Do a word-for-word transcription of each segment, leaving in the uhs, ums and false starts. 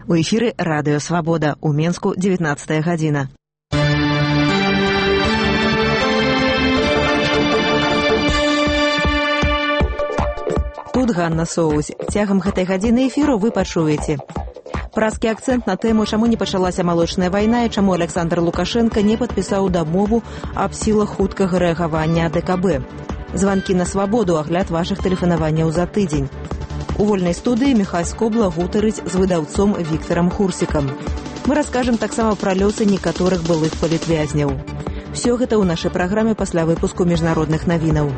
У эфіры радыё «Свабода», у Менску дзевятнаццатая гадзіна. Тут Ганна Соусь. Цягам гэтай гадзіны эфіру вы пачуеце. Празкі акцэнт на тэму, чаму не пачалася малочная вайна і чаму Александр Лукашенко не падпісаў дамову аб сілах хуткага рэагавання ДКБ. Званкі на свабоду, агляд вашых тэлефанаванняў за тыдзень. У вольнай студыі Міхась Кобла гутарыць з выдаўцом Віктарам Хурсікам. Мы раскажам таксама пра лёсы некаторых былых палітвязняў. Всё гэта ў нашай праграме пасля выпуску міжнародных навінаў.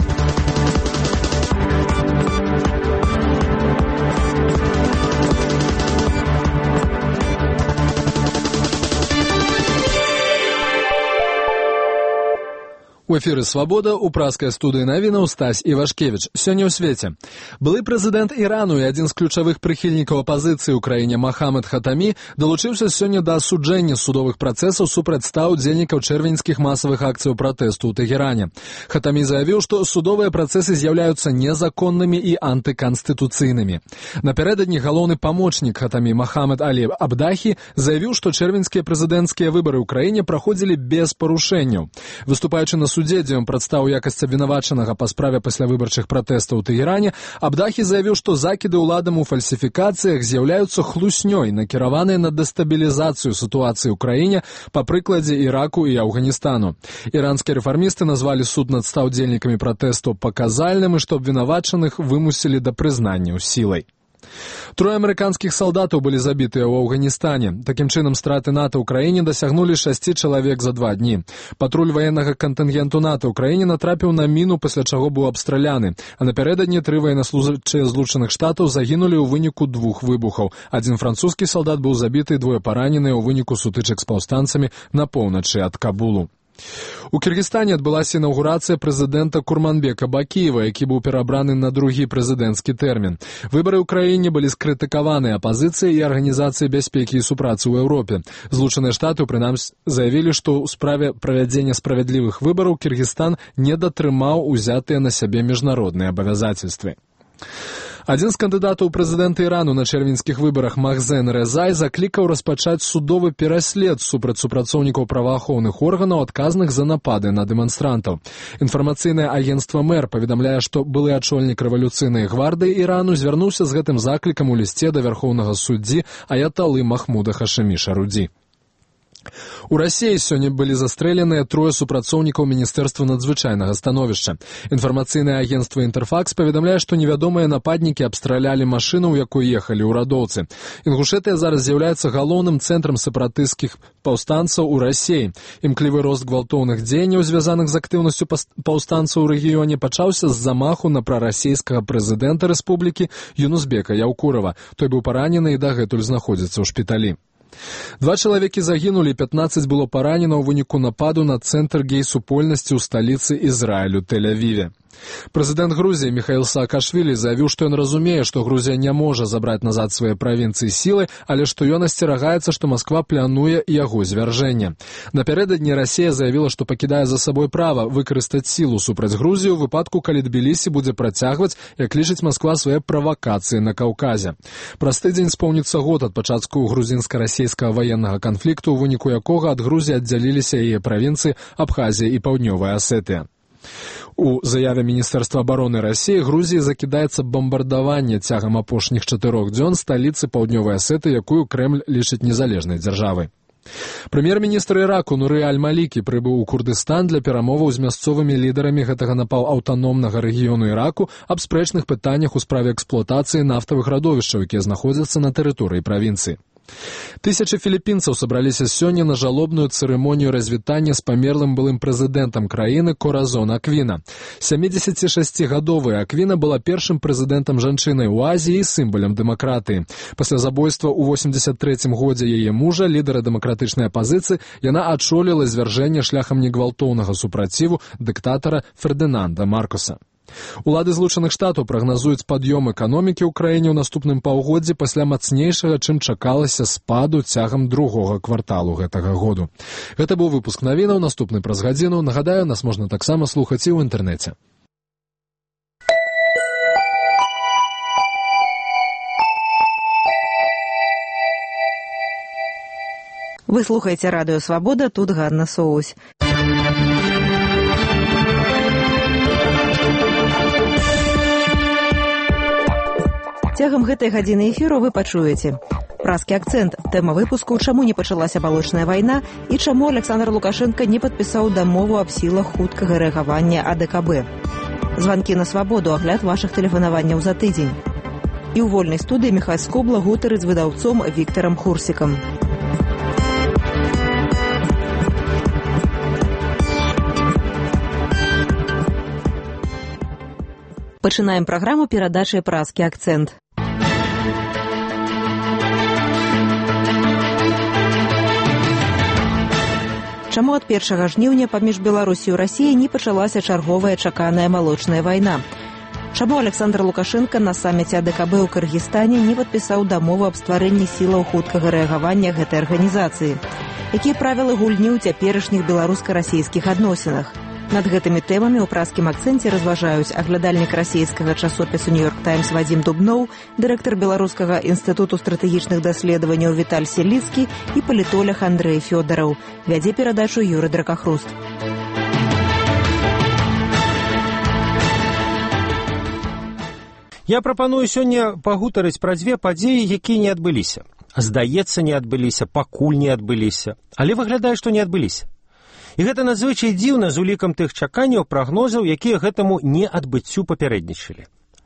У эфіры «Свабода» у празкай студыі навінаў Стась Івашкевіч. Сёння ў свеце. Былы прэзідэнт Ірану і адзін з ключавых прыхільнікаў апазіцыі ў краіне Махамед Хатамі далучыўся сёння да асуджэння судовых працэсаў супраць ста удзельнікаў чэрвеньскіх масавых акцыяў пратэсту ў Тэгеране. Хатамі заявіў, што судовыя працэсы з'яўляюцца незаконнымі і антыканстытуцыйнымі. Напярэдадні галоўны памочнік Хатамі Махамед Алі Абдахі заявіў, што чэрвеньскія прэзідэнцкія выбары ў краіне праходзілі без парушэнняў. Выступаючы на судзе, дзе ён прадстаў якасць абвінавачанага па справе паслявыбарчых пратэстаў у Тэгеране, Абдахі заявіў, што закіды ўладам у фальсіфікацыях з'яўляюцца хлуснёй, накіраваныя на дэстабілізацыю сітуацыі ў краіне па прыкладзе Іраку і Афганістану. Іранскія рэфармісты назвалі суд над ста удзельнікамі пратэсту паказальным і што абвінавачаных вымусілі да прызнання сілай. Трое амерыканскіх салдатаў былі забітыя ў Афганістане. Такім чынам, страты НАТО ў краіне дасягнулі шасці чалавек за два дні. Патруль ваеннага кантынгенту НАТО ў краіне натрапіў на міну, пасля чаго быў абстраляны. А напярэдадні тры ваеннаслужачыя Злучаных Штатаў загінулі ў выніку двух выбухаў. Адзін французскі салдат быў забіты, двое параненыя ў выніку сутычак з паўстанцамі на поўначы ад Кабулу. У Кіргізстане адбылася інаўгурацыя прэзідэнта Курманбека Бакіева, які быў перабраны на другі прэзідэнцкі тэрмін. Выбары ў краіне былі скрытыкаваны апазіцыяй і арганізацыяй бяспекі і супрацы ў Еўропе. Злучаныя Штаты, прынамсі, заявілі, што ў справе правядзення справядлівых выбараў Кіргізстан не датрымаў узятыя на сябе міжнародныя абавязацельствы. Адзін з кандыдатаў прэзідэнта Ірану на чэрвеньскіх выбарах Махзен Рэзай заклікаў распачаць судовы пераслед супраць супрацоўнікаў праваахоўных органаў, адказных за напады на дэманстрантаў. Інфармацыйнае агенцтва Мэр паведамляе, што былы ачольнік рэвалюцыйнай гвардыі Ірану звярнуўся з гэтым заклікам у лісце да вярхоўнага суддзі аяталы Махмуда Хашэмі Шарудзі. У Расіі сёння былі застрэленыя трое супрацоўнікаў Міністэрства надзвычайнага становішча. Інфармацыйнае агенцтва «Інтэрфакс» паведамляе, што невядомыя нападнікі абстралялі машыну, у якой ехалі ўрадоўцы. Інгушэтыя зараз з'яўляецца галоўным цэнтрам сепаратысцкіх паўстанцаў у Расіі. Імклівы рост гвалтоўных дзеянняў, звязаных з актыўнасцю паўстанцаў у рэгіёне, пачаўся з замаху на прарасійскага прэзідэнта рэспублікі Юнусбека Яўкурава. Той быў паранены і дагэтуль знаходзіцца ў шпіталі. Два чалавекі загінулі, пятнаццаць было паранена ў выніку нападу на цэнтр гей-супольнасці ў сталіцы Ізраілю Тель-Авіве. Прэзідэнт Грузіі Міхаіл Саакашвілі заявіў, што ён разумее, што Грузія не можа забраць назад свае правінцыі сілай, але што ён асцерагаецца, што Масква плануе яго звяржэнне. Напярэдадні Расія заявіла, што пакідае за сабой права выкарыстаць сілу супраць Грузіі ў выпадку, калі Тбілісі будзе працягваць, як лічыць Масква, свае правакацыі на Каўказе. Праз тыдзень споўніцца год ад пачатку грузінска-расійскага ваеннага канфлікту, у выніку якога ад Грузіі аддзяліліся яе правінцыі Абхазія і Паўднёвая Асетыя. У заяве Міністэрства абароны Расіі Грузіі закідаецца бамбардаванне цягам апошніх чатырох дзён сталіцы Паўднёвай Асеты, якую Крэмль лічыць незалежнай дзяржавай. Прэм'ер-міністр Іраку Нуры Аль-Малікі прыбыў у Курдыстан для перамоваў з мясцовымі лідарамі гэтага напаўаўтаномнага рэгіёну Іраку аб спрэчных пытаннях у справе эксплуатацыі нафтавых радовішчаў, якія знаходзяцца на тэрыторыі правінцыі. Тысячы філіпінцаў сабраліся сёння на жалобную цырымонію развітання з памерлым былым прэзідэнтам краіны Коразон Аквіна. сямідзесяцішасцігадовая Аквіна была першым прэзідэнтам жанчынай у Азіі і сімвалам дэмакратыі. Пасля забойства ў восемьдесят трэцім годзе яе мужа, лідара дэмакратычнай апазіцыі, яна ачоліла звяржэнне шляхам негвалтоўнага супраціву дыктатара Фердынанда Маркоса. Улады Злучаных Штатаў прагназуюць пад'ём эканомікі ў краіне ў наступным паўгоддзі пасля мацнейшага, чым чакалася, спаду цягам другога кварталу гэтага году. Гэта быў выпуск навінаў, наступны праз гадзіну. Нагадаю, нас можна таксама слухаць і ў інтэрнэце. Вы слухаеце радыё Свабода, тут Ганна Соусь. Цягам гэтай гадзіны эфіру вы пачуеце празкі акцэнт, тэма выпуску «Чаму не пачалася малочная вайна» і чаму Александр Лукашенко не падпісаў дамову аб сілах хуткага рэагавання А Дэ Ка Бэ. Званкі на свабоду, агляд вашых тэлефанаванняў за тыдзень. І ў вольнай студыі Міхась Скобла гутары з выдаўцом Віктарам Хурсікам. Пачынаем праграму перадачай празкі акцэнт. Чаму ад першага жніўня паміж Беларусю і Расіяй не пачалася чарговая чаканая малочная вайна? Чаму Александр Лукашенко на саміце А Дэ Ка Бэ ў Кыргызстане не падпісаў дамову аб стварэнні сілаў хуткага рэагавання гэтай арганізацыі? Якія правілы гульні ў цяперашніх беларуска-расійскіх адносінах? Над гэтымі тэмамі ў празкім акцэнце разважаюць аглядальнік расійскага часопісу «Нью-Йорк Таймс» Вадзім Дубноў, дырэктар Беларускага інстытуту стратэгічных даследаванняў Віталь Селіцкі і палітолог Андрэй Фёдараў. Вядзе перадачу Юры Дракахруст. Я прапаную сёння пагутарыць пра дзве падзеі, якія не адбыліся. Здаецца, не адбыліся, пакуль не адбыліся, але выглядае, што не адбыліся. І гэта надзвычай дзіўна з улікам тых чаканняў, прагнозаў, якія гэтаму неадбыццю папярэднічалі.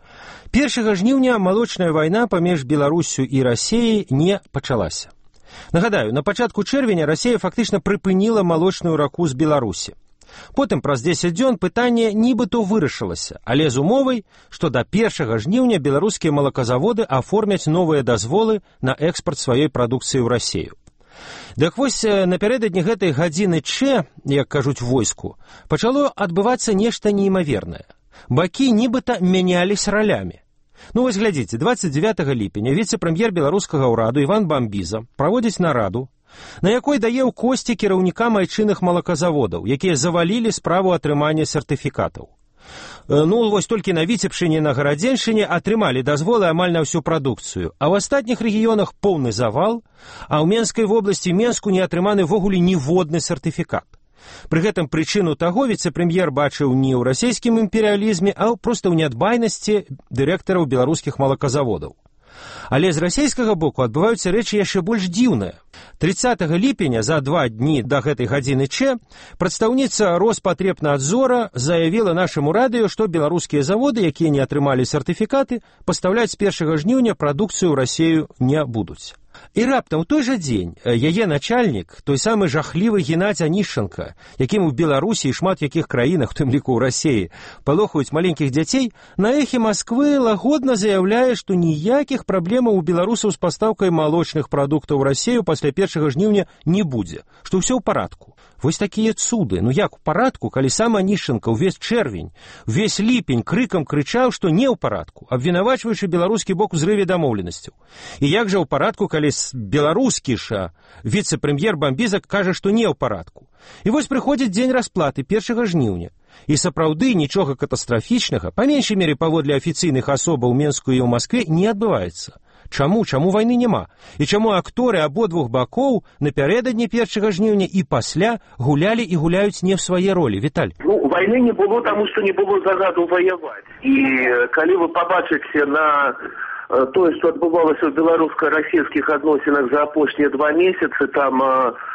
першага жніўня малочная вайна паміж Беларусю і Расіяй не пачалася. Нагадаю, на пачатку чэрвеня Расія фактычна прыпыніла малочную раку з Беларусі. Потым праз дзесяць дзён пытанне нібыто вырашылася, але з умовай, што да першага жніўня беларускія малаказаводы аформяць новыя дазволы на экспарт сваёй прадукцыі ў Расію. Дык вось напярэдадні гэтай гадзіны Ч, як кажуць войску, пачало адбывацца нешта неймавернае. Бакі нібыта мянялись ралямі. Ну вось глядзіце, дваццаць дзевятага ліпеня віцэ-прэм'ер беларускага ўраду Іван Бамбіза праводзіць нараду, на якой дае ў косці кіраўнікам айчынных малаказаводаў, якія завалілі справу атрымання сертыфікатаў. Ну, вось толькі на Віцебшчыне і на Гарадзеншчыне атрымалі дазволы амаль на ўсю прадукцыю, а ў астатніх рэгіёнах поўны завал, а ў Менскай вобласці Менску не атрыманы ввогуле ніводны сертыфікат. Пры гэтым прычыну таго віцэ-прэм'ер бачыў не ў расійскім імперыялізме, а проста ў нядбайнасці дырэктараў беларускіх малаказаводаў. Але з расійскага боку адбываюцца рэчы яшчэ больш дзіўныя. трыццатага ліпеня, за два дні да гэтай гадзіны Ч, прадстаўніца Роспатребнадзора заявіла нашаму радыё, што беларускія заводы, якія не атрымалі сертыфікаты, пастаўляць з першага жніўня прадукцыю ў Расію не будуць. І раптам у той жа дзень яе начальнік, той самы жахлівы Геннадзь Анішченка, якім у Беларусі і шмат якіх краінах, у тым ліку ў Расіі, палохаюць маленькіх дзяцей, на эхе Масквы лагодна заяўляе, што ніякіх праблемаў у беларусаў з пастаўкай малочных прадуктаў у Расію пасля першага жніўня не будзе, што ўсё ў парадку. Вось такія цуды, ну як у парадку, калі сам Анішченка ўвесь чэрвень, увесь ліпень крыкам крычаў, што не ў парадку, абвінавачваючы беларускі бок у зрыве дамоўленасцяў. І як жа ў парадку, калі беларускі ж віцэ-прэм'ер Бамбіза кажа, што не ў парадку. І вось прыходзіць дзень расплаты першага жніўня. І сапраўды нічога катастрафічнага, па меншай мере паводле афіцыйных асобаў Менску і ў Маскве, не адбываецца. Чаму? Чаму вайны няма? І чаму акторы абодвух бакоў напярэдадні першага жніўня і пасля гулялі і гуляюць не ў свае ролі? Віталь. Ну, вайны не было, таму што не было загаду ваяваць. І калі вы пабачыце на тое, што адбывалася ў беларуска-расійскіх адносінах за апошнія два месяцы, там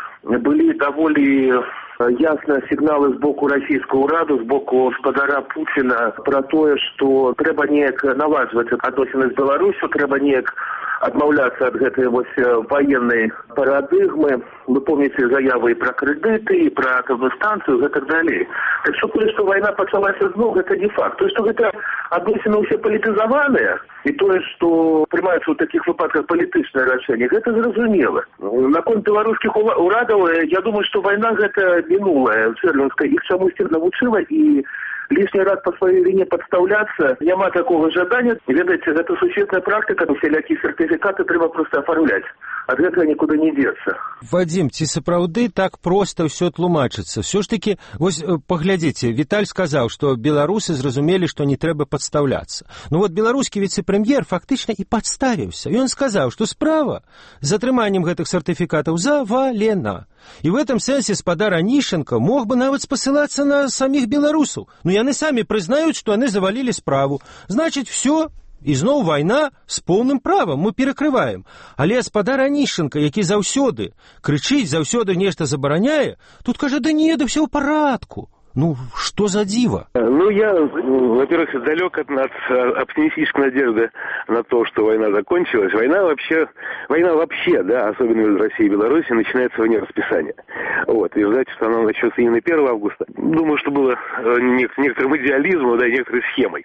былі даволі ясныя сігналы з боку расійскага ўраду, з боку гаспадара Пуціна пра тое, што трэба неяк наладжваць адносіны з Беларусю, трэба неяк адмаўляцца ад гэтай вось ваеннай парадыгмы. Вы помните заявы і пра крэдыты, і пра атомную станцыю, і так далей. Так што тое, што вайна пачалася зноў, гэта не факт. Тое, што гэта адносіны ўсе палітызаваныя, і тое, што прымаюцца ў такіх выпадках палітычныя рашэнні, гэта зразумела. Наконт беларускіх урадаў, я думаю, што вайна гэта мінулая, чэрвеньская, іх чамусьці навучыла, і лишний раз по своей вине подставляться, няма такого жадания. Ведаете, это сусветная практика, всякие сертификаты треба просто оформлять. ад гэтага нікуды не дзецца. Вадим, ці сапраўды так проста ўсё тлумачыцца? Все ж таки, вось паглядзіце, Віталь сказаў, што беларусы зразумелі, што не трэба падстаўляцца. Ну вот беларускі віцэ-прэм'ер фактычна і падставіўся. Ён сказаў, што справа з атрыманнем гэтых сертыфікатаў завалена. І в этом сэнсе спадар Анішенко мог бы нават спасылацца на саміх беларусаў. Ну яны самі прызнаюць, што яны завалілі справу. Значыць, все. І зноў вайна з поўным правам мы перакрываем. Але спадар Анішенко, які заўсёды крычыць, заўсёды нешта забараняе, тут кажа, да не, да ўсё ў парадку. Ну, что за диво? Ну, я, во-первых, далек от, от оптимистической надежды на то, что война закончилась. Война вообще, война вообще, да, особенно в России и Беларуси, начинается вне расписания. Вот, и ждать, что она начнется именно первого августа, думаю, что было некоторым идеализмом, да, и некоторой схемой.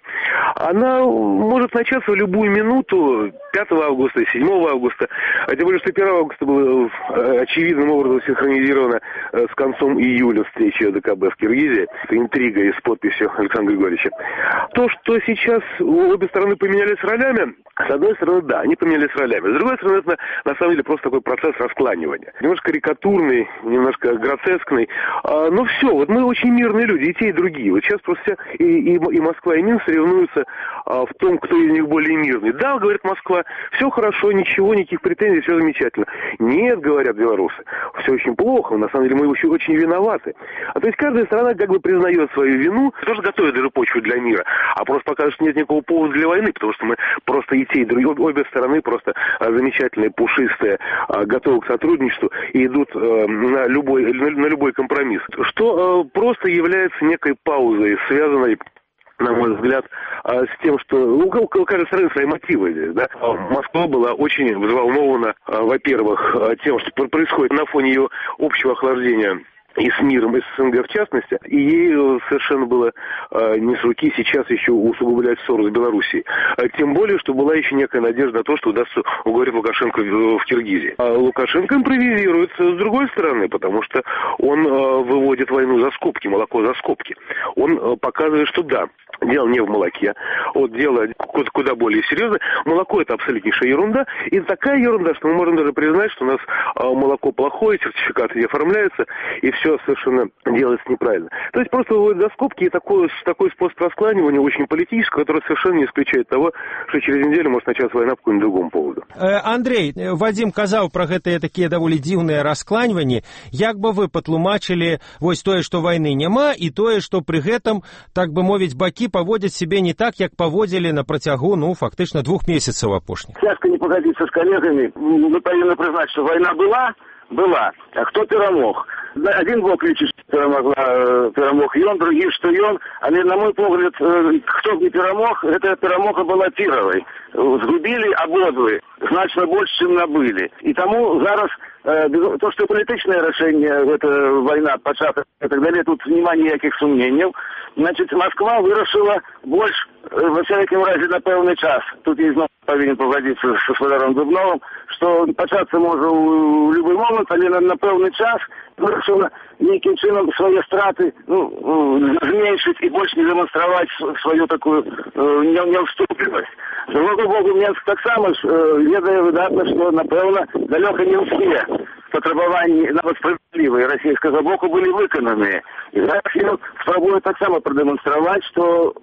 Она может начаться в любую минуту, пятого августа, седьмого августа, а тем более, что первого августа было очевидным образом синхронизировано с концом июля встречи ДКБ в Киргизии. Это интрига и с подписью Александра Григорьевича. То, что сейчас обе стороны поменялись ролями, с одной стороны, да, они поменялись ролями. С другой стороны, это на самом деле просто такой процесс раскланивания. Немножко карикатурный, немножко гротескный. А, но все, вот мы очень мирные люди, и те, и другие. Вот сейчас просто и, и, и Москва, и Минск соревнуются а, в том, кто из них более мирный. Да, говорит Москва, все хорошо, ничего, никаких претензий, все замечательно. Нет, говорят белорусы, все очень плохо, на самом деле мы очень, очень виноваты. А то есть каждая страна как бы признает свою вину, тоже готовит даже почву для мира, а просто показывает, что нет никакого повода для войны, потому что мы просто и те, и другие, обе стороны просто а, замечательные, пушистые, а, готовы к сотрудничеству и идут а, на любой, на, на любой компромисс. Что а, просто является некой паузой, связанной, на мой взгляд, с тем, что у каждой страны свои мотивы здесь, да. Москва была очень взволнована, во-первых, тем, что происходит на фоне ее общего охлаждения и с миром, и с СНГ в частности, и ей совершенно было э, не с руки сейчас еще усугублять ссору с Белоруссией. Тем более, что была еще некая надежда на то, что удастся уговорить Лукашенко в, в Киргизии. А Лукашенко импровизирует с другой стороны, потому что он э, выводит войну за скобки, молоко за скобки. Он э, показывает, что да, дело не в молоке, вот дело куда, куда более серьезное. Молоко — это абсолютнейшая ерунда, и такая ерунда, что мы можем даже признать, что у нас э, молоко плохое, сертификаты не оформляются, и все все совершенно делается неправильно. То есть просто выводят за скобки, и такой, такой способ раскланивания очень политический, который совершенно не исключает того, что через неделю может начаться война по какому-нибудь другому поводу. Андрей, Вадим казаў про гэтыя такія даволі дзіўныя раскланьванні. Як бы вы патлумачылі вось тое, што вайны няма, і тое, што пры гэтым, так бы мовіць, бакі паводзяць себе не так, як паводзілі на працягу, ну, фактычна двух месяцаў апошніх? Цяжка не пагадзіцца з калегамі. Мы павінны прызнаць, што вайна была, была. А хто перамог? Один бок лічыць, што перамагла, перамог ён, другі, што ён, але, на мой погляд, хто б не перамог, гэта перамога была піравай. Згубілі абодвы значна больш, чым набылі. І таму зараз то, што палітычнае рашэнне, гэта вайна, пачатак і так далее, тут няма ніякіх сумненняў. Значит, Москва вырашыла больш, во всякім разе, на пэўны час. Тут я зноў павінен пагадзіцца з гаспадаром Дубновым, што пачацца можа ў любы момант, але на, на пэўны час вырашыла нейкім чынам свае страты, ну, зменшыць і больш не дэманстраваць сваю такую няўступлівасць. З другога боку, Мінск таксама ж ведае выдатна, што, напэўна, далёка не ўсе патрабаванні, нават справедливыя расійскага боку, былі выкананыя. І зараз ён спрабуе таксама прадэманстраваць, што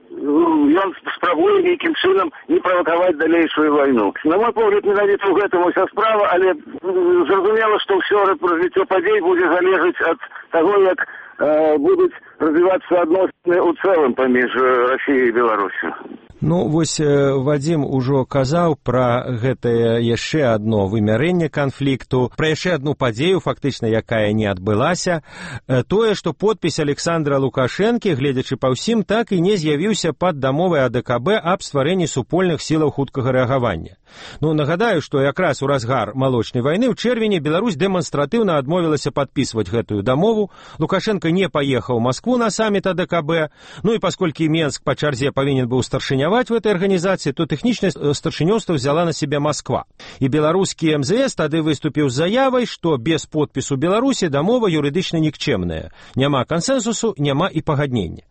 ён спрабуе нейкім чынам не правакаваць далейшую вайну. На мой погляд, менавіта ў гэтым уся справа, але зразумела, што ўсё развіццё падзей будзе залежаць ад таго, як э, будуць развівацца адносіны ў цэлым паміж Расіяй і Беларусю. Ну, вось Вадим ужо казаў пра гэтае яшчэ адно вымярэнне канфлікту, пра яшчэ адну падзею, фактычна, якая не адбылася, тое, што подпіс Александра Лукашэнкі, гледзячы па ўсім, так і не з'явіўся пад дамовай АДКБ аб стварэнні супольных сілаў хуткага рэагавання. Ну, нагадаю, што якраз у разгар малочнай вайны ў чэрвені Беларусь дэманстратыўна адмовілася падпісваць гэтую дамову, Лукашенко не паехаў у Маскву на саміт АДКБ, ну і пасколькі Мінск па чарзе павінен быў старшыня в этой организации, то тэхнічнае старшынёўства взяла на себя Москва. И беларускі эм зэ эс тады выступіў з заявай, што без подпісу Беларусі дамова юрыдычна нікчэмная. Няма кансенсусу, няма і пагаднення.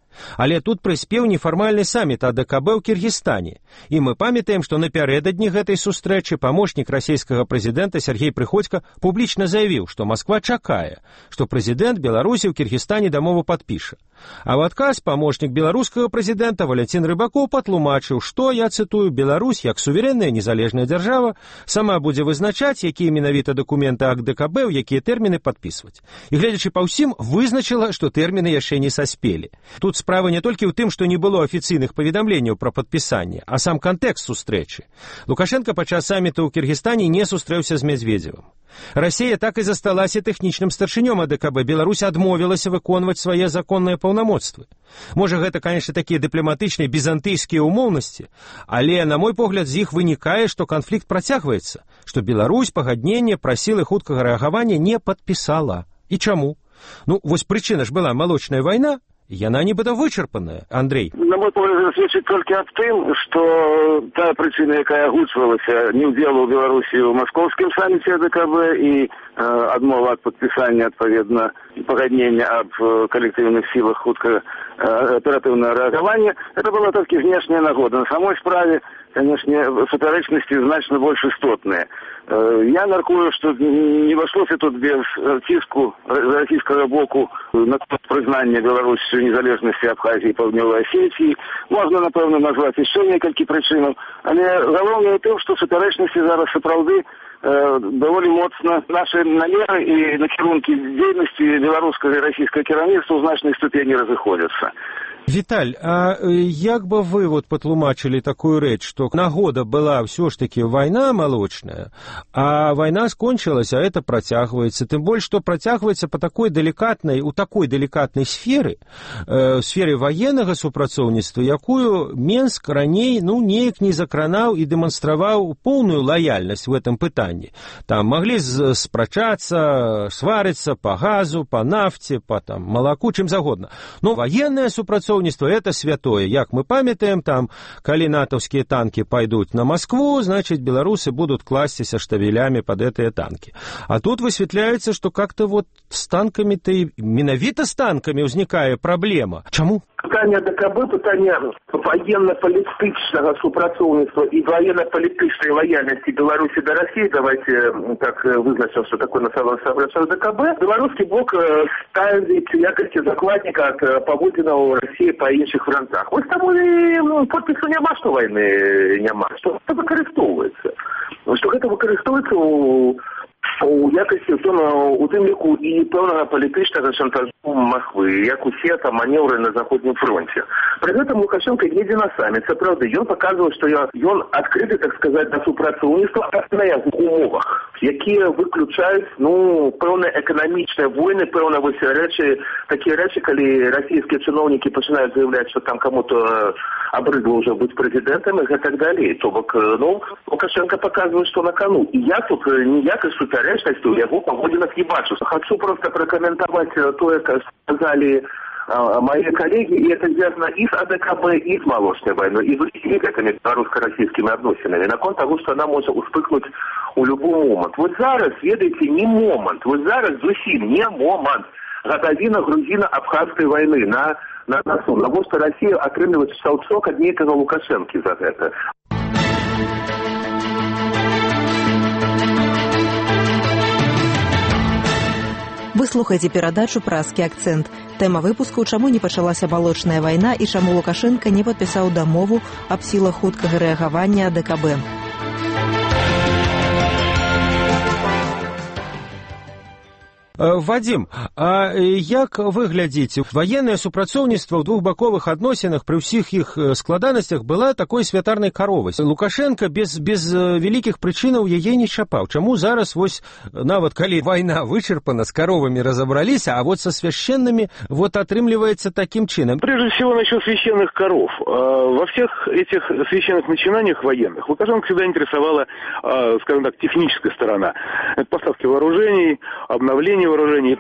Але тут прыспеў нефармальны саміт АДКБ ў Кіргізстане. І мы памятаем, што напярэдадні гэтай сустрэчы памочнік расійскага прэзідэнта Сергей Прыходзька публічна заявіў, што Масква чакае, што прэзідэнт Беларусі ў Кіргізстане дамову падпіша. А ў адказ памочнік беларускага прэзідэнта Валянцін Рыбакоў патлумачыў, што, я цытую, Беларусь, як суверэнная незалежная дзяржава, сама будзе вызначаць, якія менавіта дакументы АДКБ, у якія тэрміны падпісваць. І гледзячы па ўсім, вызначыла, што тэрміны яшчэ не саспелі. Тут справа не толькі ў тым, што не было афіцыйных паведамленняў пра падпісанне, а сам кантэкст сустрэчы. Лукашенко падчас саміту ў Кіргізстане не сустрэўся з Медведзевым. Расія так і засталася тэхнічным старшынём АДКБ. Беларусь адмовілася выконваць свае законныя паўнамоцтвы. Можа, гэта, канешне, такія дыпламатычныя бізантыйскія ўмоўнасці, але, на мой погляд, з іх вынікае, што канфлікт працягваецца, што Беларусь пагадненне пра сілы хуткага рэагавання не падпісала. І чаму? Ну, вось прычына ж была малочная вайна, яна нібыта вычарпаная, Андрей. На мой погляд, сведчыць толькі аб тым, што та прычына, якая агучвалася, не ўдзелу ў Беларусі ў маскоўскім саміце АДКБ і э, адмова ад падпісання, адпаведна, пагаднення аб калектыўных сілах хуткага э, аператыўнага рэагавання, это была толькі знешняя нагода. На самой справе, конечно, супярэчнасці значна больш істотныя. Я мяркую, што не абышлося тут без ціску расійскага боку на прызнанне Беларусі незалежнасці Абхазіі і Паўднёвай Асетіі. Можна, напэўна, назваць яшчэ некалькі прычынаў, але галоўнае тым, што супярэчнасці зараз сапраўды даволі моцна нашы намеры і накірункі дзейнасці беларускага і расійскага кіраўніцтва ў значнай ступені разыходзяцца. Віталь, а як бы вы вот патлумачылі такую рэч, што нагода была ўсё ж такі вайна малочная, а вайна скончылася, а это працягваецца. Тым больш, што працягваецца па такой далікатнай, у такой далікатнай сферы, э, сферы ваеннага супрацоўніцтва, якую Менск раней, ну, неяк не закранаў і дэманстраваў поўную лаяльнасць в этом пытанні. Там маглі спрачацца, сварыцца па газу, па нафце, па там малаку, чым загодна. Но ваеннае супрацоўніцтва это святое. Як мы памятаем, там, калі натаўскія танкі пойдут на Москву, значит, беларусы будут класціся штабелями под этыя танки. А тут высветляецца, что как-то вот с танками-то и менавіта с танками ўзнікае праблема. Чаму? Пытанне АДКБ, пытанне военно-палітычнага супрацоўніцтва і военно-палітычнай лояльнасці Беларусі да России, давайте так вызначим, что такое национальное сообщество АДКБ, белорусский бок ставит якости закладника от паводзінаў России по іншых фронтах. Ось таму і подпісу няма, што вайны няма, што гэта выкарыстоўваецца. Што гэта выкарыстоўваецца у у якасці у тым ліку і пэўнага палітычнага шантажу Москвы, як усе там маневры на заходнім фронте. Пры гэтым Лукашенко едзе на саміт, сапраўды, ён паказваў, што ён адкрыты, так сказаць, на супрацоўніцтва на ягоных умовах, якія выключаюць, ну, пэўныя эканамічныя войны, пэўна вось рэчы, такія рэчы, калі расійскія чыноўнікі пачынаюць заявляць, што там каму-то абрыдла ўжо быць прэзідэнтам і гэтак далей. То бок, ну, Лукашенко паказвае, што на кону. І я тут ніякай супярэчнасці ў яго паводзінах не бачу. Хочу просто пракаментаваць тое, как сказали а, мои коллеги, и это связано и с АДКБ, и с молочной войной, и с этими белорусско-российскими отношениями. На конт того, что она может успыхнуть у любой момент. Вот зараз, ведаете, не момент. Вот зараз зусім не момент. Грузино-абхазской войны на, на носу. На то, что Россия атрымлівае шалчок ад нейкага Лукашэнкі за гэта. Вы слухаеце перадачу «Праскі акцэнт». Тэма выпуску «Чаму не пачалася балочная вайна» і чаму Лукашенко не падпісаў дамову аб сілах хуткага рэагавання АДКБ. Вадим, а як вы глядзіце? Ваеннае супрацоўніцтва ў двухбаковых адносінах пры ўсіх іх складанасцях была такой святарнай каровай. Лукашенко без, без вялікіх прычынаў яе не чапаў. Чаму зараз, вось, нават калі вайна вычарпана, с коровами разобраліся, а вот со священными вот отрымливается таким чином? Прежде всего, насчет священных коров. Во всех этих священных начинаниях военных Лукашенко всегда интересовала, скажем так, техническая сторона. Это поставки вооружений, обновление вооружений и так далее, и так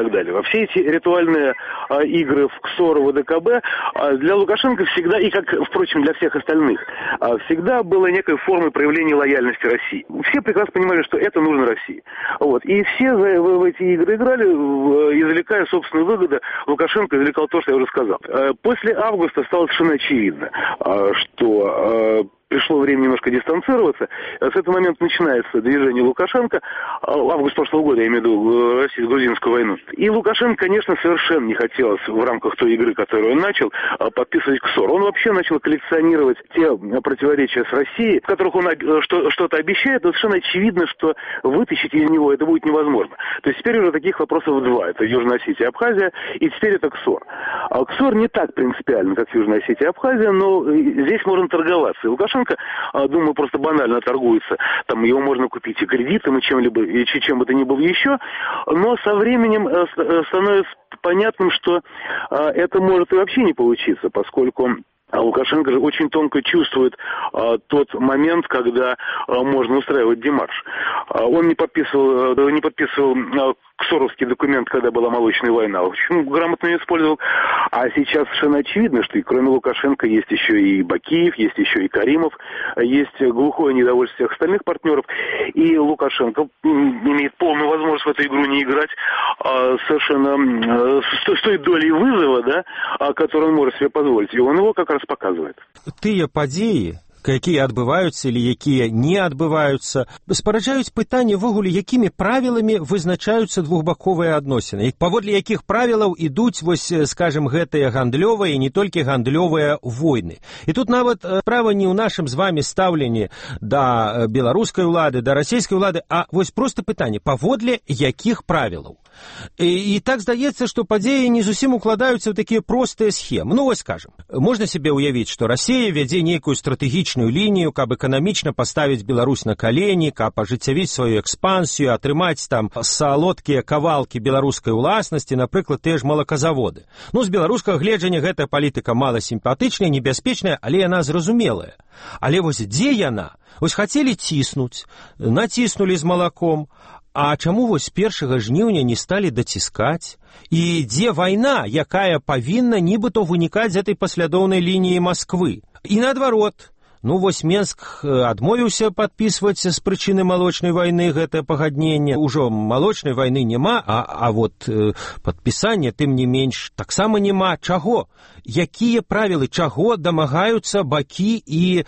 так далее. Во все эти ритуальные а, игры в КСОР, в ВДКБ а, для Лукашенко всегда, и как, впрочем, для всех остальных, а, всегда было некой формой проявления лояльности России. Все прекрасно понимали, что это нужно России. Вот. И все в, в, в эти игры играли, в, извлекая собственную выгоду. Лукашенко извлекал то, что я уже сказал. А, после августа стало совершенно очевидно, а, что... А, пришло время немножко дистанцироваться. С этого момента начинается движение Лукашенко. Август прошлого года, я имею в виду российско-грузинскую войну. И Лукашенко, конечно, совершенно не хотелось в рамках той игры, которую он начал, подписывать КСОР. Он вообще начал коллекционировать те противоречия с Россией, в которых он что-то обещает, но совершенно очевидно, что вытащить из него это будет невозможно. То есть теперь уже таких вопросов два. Это Южная Осетия и Абхазия, и теперь это КСОР. А КСОР не так принципиально, как Южная Осетия и Абхазия, но здесь можно торговаться. И Лукашенко, думаю, просто банально торгуется. Там его можно купить и кредитом, и чем-либо, и чем бы то ни было еще. Но со временем становится понятным, что это может и вообще не получиться, поскольку Лукашенко же очень тонко чувствует а, тот момент, когда а, можно устраивать демарш. А, он не подписывал, а, не подписывал а, ксоровский документ, когда была молочная война. Очень грамотно ее использовал. А сейчас совершенно очевидно, что и кроме Лукашенко есть еще и Бакиев, есть еще и Каримов, есть глухое недовольство всех остальных партнеров. И Лукашенко имеет полную возможность в эту игру не играть а, совершенно а, с, с той долей вызова, да, а, которую он может себе позволить. И он его как раз показывает. Тыя падзеі, якія адбываюцца или якія не адбываюцца, спараджаюць пытанне ввогуле, якімі правіламі вызначаюцца двухбаковыя адносіны, паводле якіх правілаў ідуць, вось, скажем, гэтыя гандлёвыя і не толькі гандлёвыя войны. І тут нават справа не ў нашым з вами стаўленні да беларускай улады, да расійскай улады, а вось проста пытанне, паводле якіх правілаў. І, і так здаецца, што падзеі не зусім укладаюцца ў такія простыя схемы. Ну, вось скажем, можна себе ўявіць, што Расія вядзе нейкую стратэгічную лінію, каб эканамічна паставіць Беларусь на калені, каб ажыццявіць сваю экспансію, атрымаць там салодкія кавалкі беларускай уласнасці, напрыклад, тыя ж малаказаводы. Ну, з беларускага гледжання гэтая палітыка мала сімпатычная, небяспечная, але яна зразумелая. Але вось дзе яна? Вось хацелі ціснуць, націснулі з малаком, а чаму вось першага жніўня не сталі даціскаць? І дзе вайна, якая павінна нібыто вынікаць з этой паслядоўнай лініі Масквы? І наадварот, ну вось Менск адмовіўся падпісваць з прычыны малочнай вайны гэтае пагадненне. Ужо малочнай вайны няма, а, а вот э, падпісання, тым не менш, таксама няма. Чаго? Якія правілы, чаго дамагаюцца бакі і э,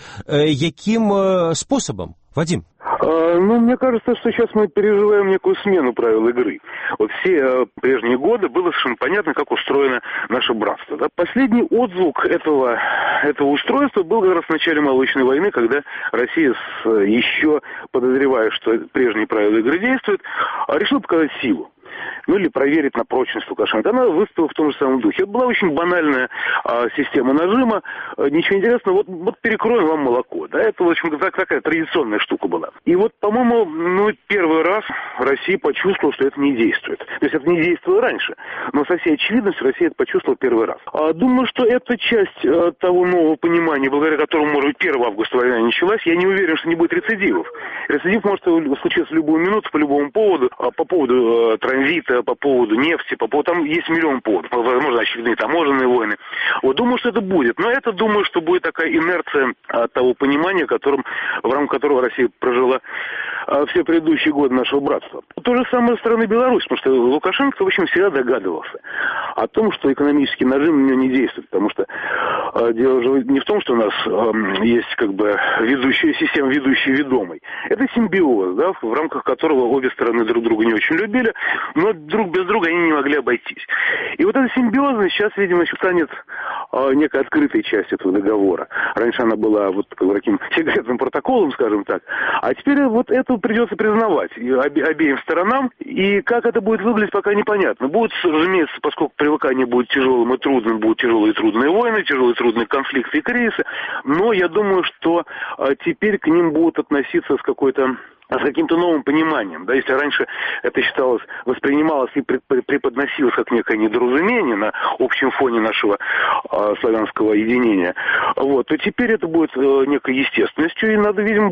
якім э, спосабам? Вадим? Ну, мне кажется, что сейчас мы переживаем некую смену правил игры. Вот все э, прежние годы было совершенно понятно, как устроено наше братство. Да? Последний отзвук этого, этого устройства был как раз в начале молочной войны, когда Россия, с, еще подозревая, что прежние правила игры действуют, решила показать силу. Ну, или проверить на прочность Лукашенко. Она выступила в том же самом духе. Это была очень банальная а, система нажима. А, ничего интересного. Вот, вот перекроем вам молоко. Да? Это, в общем, так, такая традиционная штука была. И вот, по-моему, ну, первый раз Россия почувствовала, что это не действует. То есть это не действовало раньше. Но со всей очевидностью Россия это почувствовала первый раз. А, думаю, что это часть а, того нового понимания, благодаря которому, может быть, первого августа война началась. Я не уверен, что не будет рецидивов. Рецидив может случиться в любую минуту, по любому поводу. А, по поводу а, транзита, по поводу нефти, по поводу, там есть миллион поводов, возможно, очередные таможенные войны. Вот, думаю, что это будет. Но это, думаю, что будет такая инерция от того понимания, которым, в рамках которого Россия прожила а, все предыдущие годы нашего братства. То же самое со стороны Беларуси, потому что Лукашенко, в общем, всегда догадывался о том, что экономический нажим на него не действует, потому что а, дело же не в том, что у нас а, есть как бы ведущая система, ведущая ведомой. Это симбиоз, да, в рамках которого обе стороны друг друга не очень любили, но друг без друга они не могли обойтись. И вот эта симбиозность сейчас, видимо, станет э, некой открытой частью этого договора. Раньше она была вот таким секретным протоколом, скажем так. А теперь вот это придется признавать обе, обеим сторонам. И как это будет выглядеть, пока непонятно. Будет, разумеется, поскольку привыкание будет тяжелым и трудным, будут тяжелые и трудные войны, тяжелые и трудные конфликты и кризисы. Но я думаю, что э, теперь к ним будут относиться с какой-то с каким-то новым пониманием. Да, если раньше это считалось, воспринималось и преподносилось как некое недоразумение на общем фоне нашего э, славянского единения, вот, то теперь это будет э, некой естественностью, и надо, видимо, будет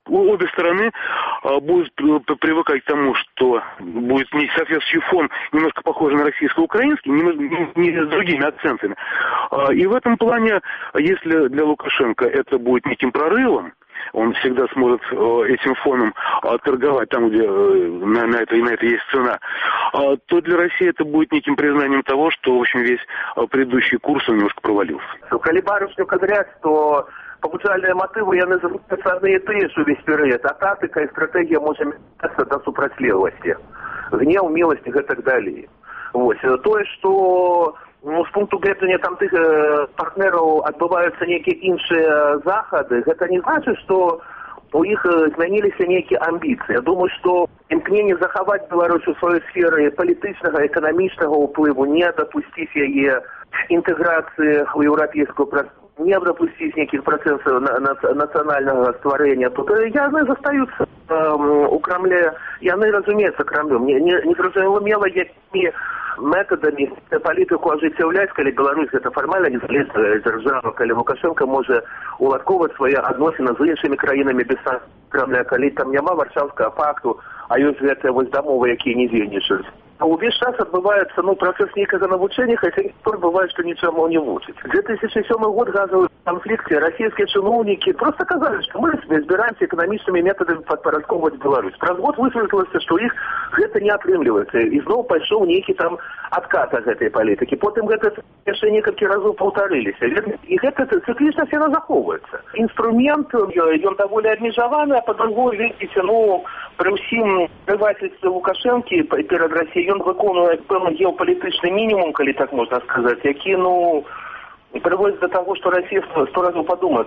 Обе стороны будут привыкать к тому, что будет не соответствующий фон, немножко похожий на российско-украинский, не, не с другими акцентами. И в этом плане, если для Лукашенко это будет неким прорывом, он всегда сможет этим фоном торговать там, где на, на, это, на это есть цена, то для России это будет неким признанием того, что, в общем, весь предыдущий курс он немножко провалился. Коли барышню кадрять, то побудзальныя матывы яны застаюцца адны і тыя ж увесь перыяд, а тактыка і стратэгія можа мяняцца да супрацьлегласці. Гнеў, міласць і гэтак далей. Вось. Тое, што ну, з пункту гледжання там тых э, партнераў адбываюцца нейкія іншыя захады, гэта не значыць, што у іх змяніліся нейкія амбіцыі. Я думаю, што імкненне захаваць Беларусь у сваёй сферы палітычнага, эканамічнага ўплыву, не дапусціць яе інтэграцыі ў еўрапейскую прастору, не допустить неких процессов национального створения, то яны застаются э, у Кремля, яны, разумеется, Кремлем. Не, не, не зразумела, якими методами политику ажыццяўляць, калі Беларусь это формально незалежная держава, калі Лукашенко может уладковать свои адносіны з іншымі краінамі без Кремля, калі там няма Варшавского пакту, а ёсць гэтыя вось дамовы, якія не дзейнічаюць. Увесь час адбываецца ну, працэс нейкага навучэння, хаця ніхто бывае, што нічаму не вучыць. две тысячи седьмой год газовый конфликт, российские чиновники просто сказали, что мы избираемся экономическими методами подпорядковывать Беларусь. Праз год высветлилось, что их это не атрымліваецца. И снова пошел некий там откат от этой политики. Потом это еще несколько разов повторились. И это циклично все заховывается. Инструмент, он довольно обмежованный, а по-другому, видите, ну, при всем прывательстве Лукашенко перед Россией он выконує певний геополітичний мінімум, коли так можна сказати, який, ну, приводит до того, что Россия сто разів подумає,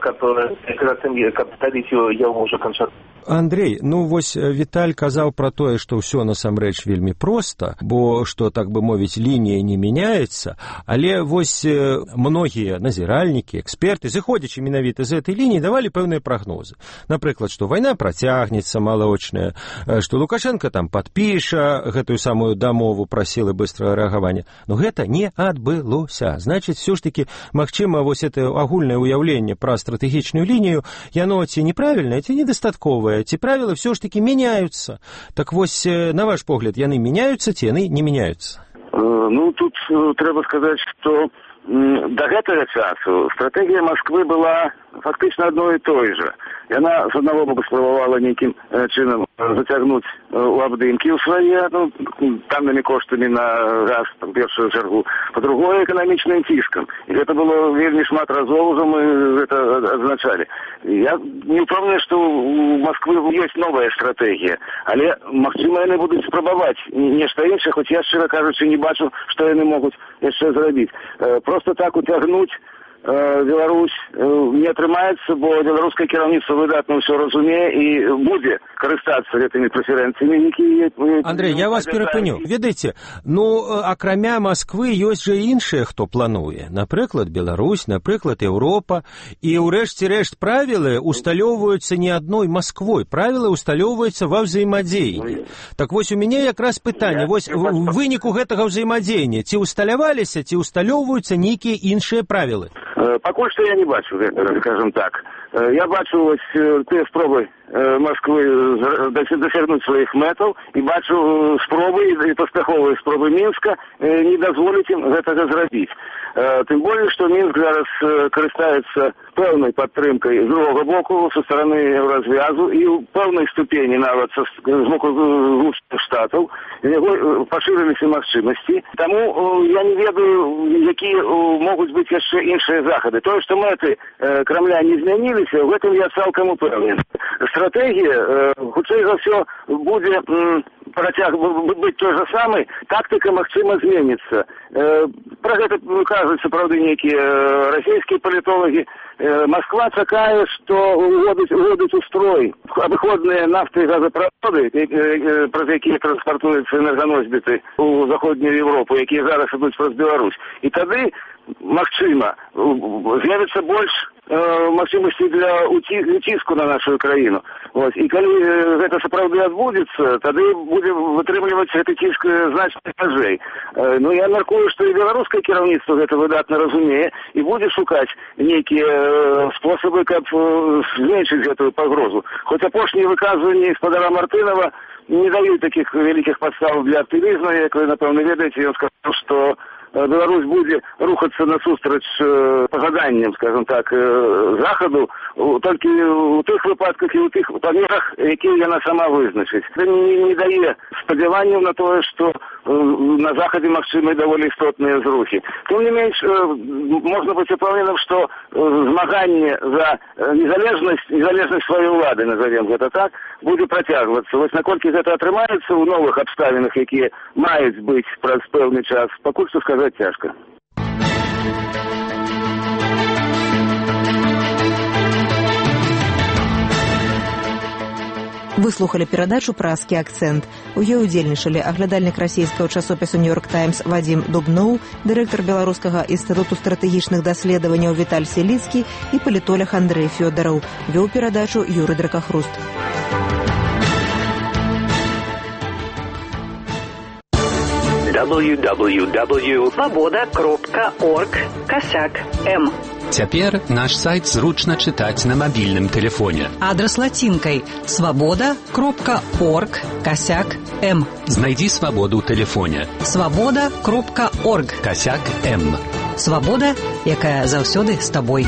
как ставить ее уже кончатку. Андрей, ну вось Віталь казаў пра тое, што ўсё насамрэч вельмі проста, бо што, так бы мовіць, лінія не мяняецца, але вось многія назіральнікі, эксперты, зыходзячы менавіта з гэтай лініі, давалі пэўныя прагнозы. Напрыклад, што вайна працягнецца малочная, што Лукашенко там падпіша гэтую самую дамову пра сілы быстрага рэагавання. Но гэта не адбылося. Значыць, все ж таки, магчыма, вось это агульнае ўяўленне пра стратэгічную лінію, яно ці неправільнае, ці недастатковае, эти правила все ж таки меняются. Так вось, на ваш погляд, яны меняются, ці яны не меняются? Ну, тут трэба сказаць, што до гэтага часу стратегія Москвы была фактично одной и той же. Яна с одного боку спрабавала нейкім чынам зацягнуць у абдымкі ў свае, ну, таннымі коштамі на газ, в першую чаргу, по-другое, эканамічным ціскам. І гэта было вельмі шмат разоў, ужо мы гэта адзначалі. Я не ўпэўнены, што у Москвы ёсць новая стратэгія, але, магчыма, яны будуць спрабаваць нешта іншае, хоць я, шчыра кажучы, не бачу, што яны могуць яшчэ зрабіць. Просто так утягнуць Беларусь не атрымаецца, бо беларускае кіраўніцтва выдатна ўсё разумее і будзе карыстацца гэтымі прэферэнцыямі, якія... Андрей, я вас перапыню. Ведаеце, ну, акрамя Москвы ёсць жа іншыя, хто плануе. Напрыклад, Беларусь, напрыклад, Еўропа. І ўрэшце рэшт правілы усталёўваюцца не адной Москвой. Правілы усталёўваюцца ва ўзаемадзеянні. Так вось, у мяне якраз пытанне. Вось, в выніку гэтага ўзаемадзеяння ці усталяваліся, ці усталёўваюцца нейкія іншыя правілы? Пакуль што я не бачу гэтага, скажем так. Я бачу вось тыя спробы Москвы дасягнуць сваіх мэтаў і бачу спробы і паспяховыя спробы Мінска не дазволіць ім гэтага зрабіць. Тым болей, што Мінск зараз карыстаецца пэўнай падтрымкай з другога боку са стороны Еўразвязу і ў пэўнай ступені нават з боку Злучаных Штатаў пашырыліся магчымасці. Таму я не ведаю, якія могуць быць яшчэ іншыя захады. Тое, што мэты Крамля не змяніліся, в гэтым я цалкам упэўнены. Стратегія, хутчэй за ўсё, будзе працяг быць той же самый, тактыка, магчыма, зменіцца. Пра гэта кажуць, сапраўды, нейкія расійскія палітолагі. Москва чакае, што уводзяць у строй абыходныя нафты і газаправоды, праз якія транспартуюцца энерганосьбіты ў заходнюю Европу, якія зараз ідуць праз Беларусь. І тады, магчыма, з'явіцца больш магчымасці для уціску на нашу краіну. краіну. Вось. І калі гэта сапраўды адбудзецца, тады будем вытрымліваць гэты ціск значна цяжэй. Ну, я мяркую, што і беларускае кіраўніцтва гэта выдатна разумее і будзе шукаць нейкія спосабы, каб зменшыць гэтую пагрозу. Хоць апошнія выказванні спадара Мартынова не даюць такіх вялікіх падстав для аптымізму, як вы, напэўна, ведаеце, ён сказаў, што Беларусь будзе рухацца насустрач пажаданням, скажем так, захаду, толькі ў тых выпадках і ў тых памерах, якія яна сама вызначыць. Це не, не дае спадзяванняў на тое, што на захадзе магчымы даволі істотныя зрухі. Тым не менш, можна быць упэўненым, што змаганне за незалежнасць, незалежнасць сваёй улады, назовем гэта так, будзе працягвацца. Вось наколькі гэта атрымаецца ў новых абставінах, якія маюць быць праз пэўны час, пакуль што сказаць тяжко. Выслухали перадачу «Празкі акцэнт». У ёй удзельнічалі аглядальнік расійскага часопісу «Нью-Йорк Таймс» Вадзім Дубноў, дырэктар Беларускага інстытуту стратэгічных даследаванняў Віталь Селіцкі і палітолог Андрэй Фёдараў. Вёў перадачу Юрый Дракахруст. дабл ю дабл ю дабл ю крапка свабода крапка орг касяк эм. Цяпер наш сайт зручна чытаць на мабільным тэлефоне. Адрас лацінкай свабода крапка орг касяк эм. Знайдзі свабоду ў тэлефоне. свабода крапка орг касяк эм. Свабода, якая заўсёды з табой.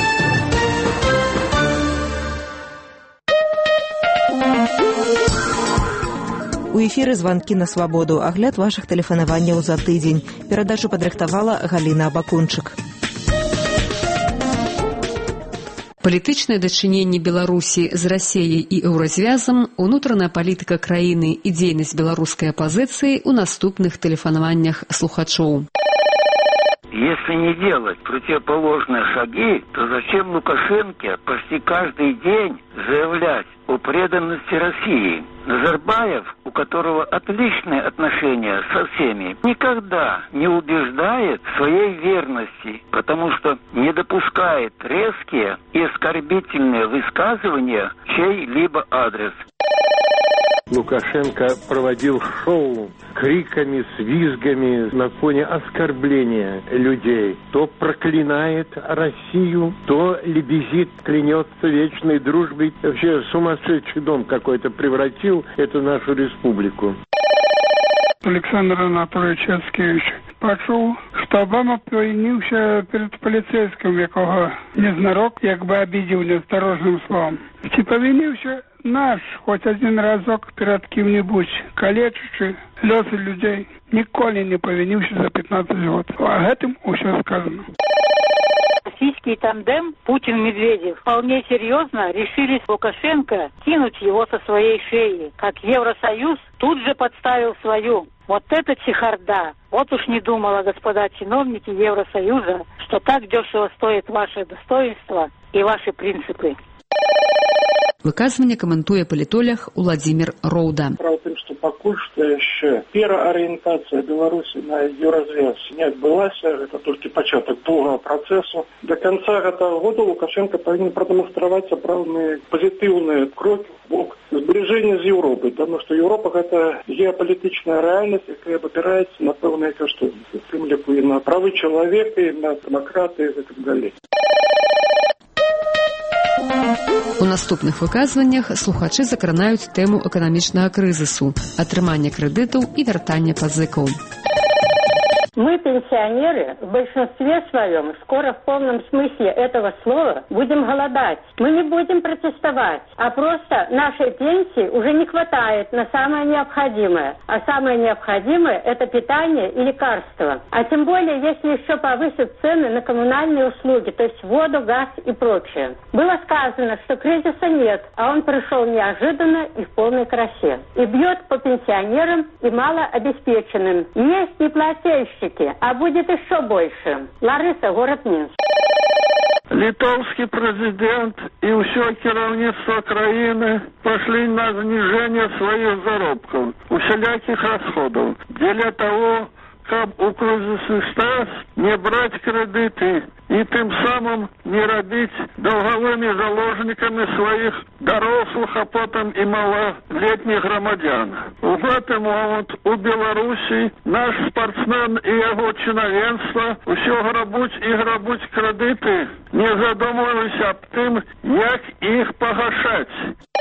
У эфіры званкі на свабоду, агляд вашых тэлефанаванняў за тыдзень. Перадачу падрыхтавала Галіна Абакунчык. Палітычныя дачыненні Беларусі з Расіяй і еўразвязам, унутраная палітыка краіны і дзейнасць беларускай апазіцыі ў наступных тэлефанаваннях слухачоў. Если не делать противоположные шаги, то зачем Лукашенко почти каждый день заявлять о преданности России? Назарбаев, у которого отличные отношения со всеми, никогда не убеждает в своей верности, потому что не допускает резкие и оскорбительные высказывания в чей-либо адрес. Лукашенко проводил шоу криками, с визгами на фоне оскорбления людей. То проклинает Россию, то лебезит, клянется вечной дружбой. Вообще сумасшедший дом какой-то превратил эту нашу республику. Александр Анатольевич Яцкевич пачуў, што Обама павініўся перед паліцейскім, якога незнарок як бы абідзіў неасторожным словом. Ці павініўся наш хоць адзін разок перад кім-небудзь, калечачы лёсы людзей, ніколі не павініўся за пятнадцать год. А гэтым усё сказано. Российский тандем Путин-Медведев вполне серьезно решили Лукашенко кинуть его со своей шеи, как Евросоюз тут же подставил свою. Вот это чехарда. Вот уж не думала, господа чиновники Евросоюза, что так дешево стоит ваше достоинство и ваши принципы. Выказванне каментуе палітолог Уладзімір Роўда. Справа в тым, што пакуль што яшчэ пераарыентацыя Беларусі на еўразвяз не адбылася, гэта толькі пачатак доўгага працэсу. До конца гэтага года Лукашенко павінен прадэманстраваць сапраўдныя пазітыўныя крокі в бок збліжэння з Еўропай, таму што Еўропа гэта геапалітычная рэальнасць, якая абапіраецца на пэўныя каштоўнасці, тым ліку і на правы чалавека, і на дэмакратыю і так далей. У наступных выказваннях слухачы закранаюць тэму эканамічнага крызісу, атрымання крэдытаў і вяртання пазыкаў. Мы, пенсионеры, в большинстве своем, скоро в полном смысле этого слова, будем голодать. Мы не будем протестовать, а просто нашей пенсии уже не хватает на самое необходимое. А самое необходимое – это питание и лекарства. А тем более, если еще повысят цены на коммунальные услуги, то есть воду, газ и прочее. Было сказано, что кризиса нет, а он пришел неожиданно и в полной красе. И бьет по пенсионерам и малообеспеченным. Есть неплательщики, а будет еще больше. Лариса, город Минск. Литовский президент и все кіраўніцтва краіны пошли на снижение своих заработков, усяляких расходов, для того, каб у крызісны час не браць крэдыты і тым самым не рабіць долговыми заложниками своих дорослых, а потом и малолетних громадян. У гэты момент у Беларуси наш спортсмен и его чынавенство усё грабуць и грабуць кредиты, не задумываясь об тым, як их погашать.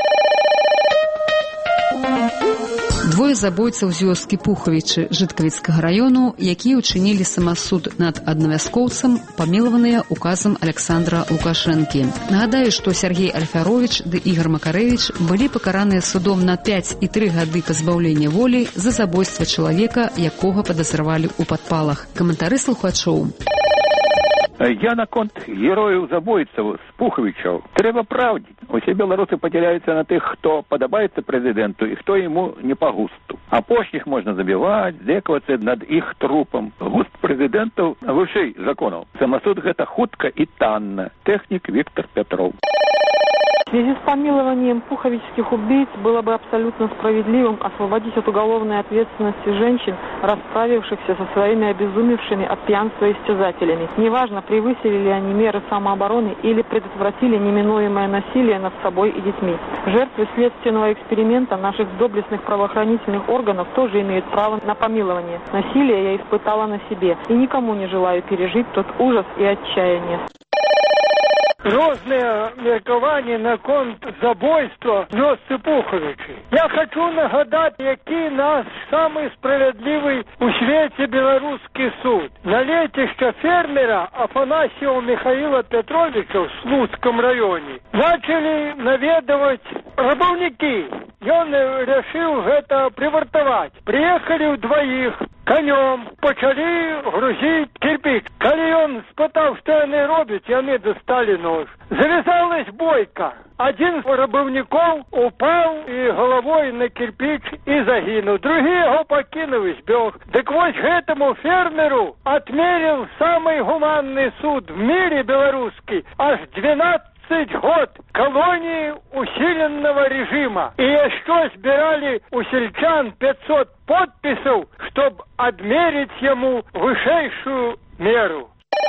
Двое забойцаў з вёскі Пухавічы Жыткавіцкага раёну, якія ўчынілі самасуд над аднавяскоўцам, памілаваныя указам Александра Лукашэнкі. Нагадаю, што Сергей Альфяровіч ды Ігор Макарэвіч былі пакараныя судом на пяць і тры гады пазбаўлення волі за забойства чалавека, якога падазравалі ў падпалах. Каментары слухачоў. Я наконт герояў-забойцаў з Пухавічаў. Трэба праўдзіць. Усе беларусы падзяляюцца на тых, хто падабаецца прэзідэнту і хто яму не па густу. Апошніх можна забіваць, здзекавацца над іх трупам. Густ прэзідэнтаў вышэй законаў. Самасуд гэта хутка і танна. Тэхнік Віктор Петров. В связи с помилованием пуховических убийц было бы абсолютно справедливым освободить от уголовной ответственности женщин, расправившихся со своими обезумевшими от пьянства истязателями. Неважно, превысили ли они меры самообороны или предотвратили неминуемое насилие над собой и детьми. Жертвы следственного эксперимента наших доблестных правоохранительных органов тоже имеют право на помилование. Насилие я испытала на себе и никому не желаю пережить тот ужас и отчаяние. Розныя меркаванні наконт забойства вёсцы Пухавічы. Я хочу нагадаць, які наш самы справядлівы у свеце беларускі суд. На лецішча фермера Афанасьева Михаила Петровича в Слуцком раёне начали наведаваць рабаўнікі. Ён решил гэта прывартаваць. Приехали ўдваіх конем, пачалі грузіць кірпіч. Калі ён спытаў, што яны робяць, яны достали нож. Завязалась бойка. Один з рабаўнікоў упаў і головой на кирпич і загинув. Другі його покинув і збег. Так вось гэтаму фермеру отмерил самый гуманный суд в мире белорусский аж двенадцать год колонии усиленного режима. И еще збирали у сельчан пятьсот подписов, чтобы отмерить ему вышэйшую меру.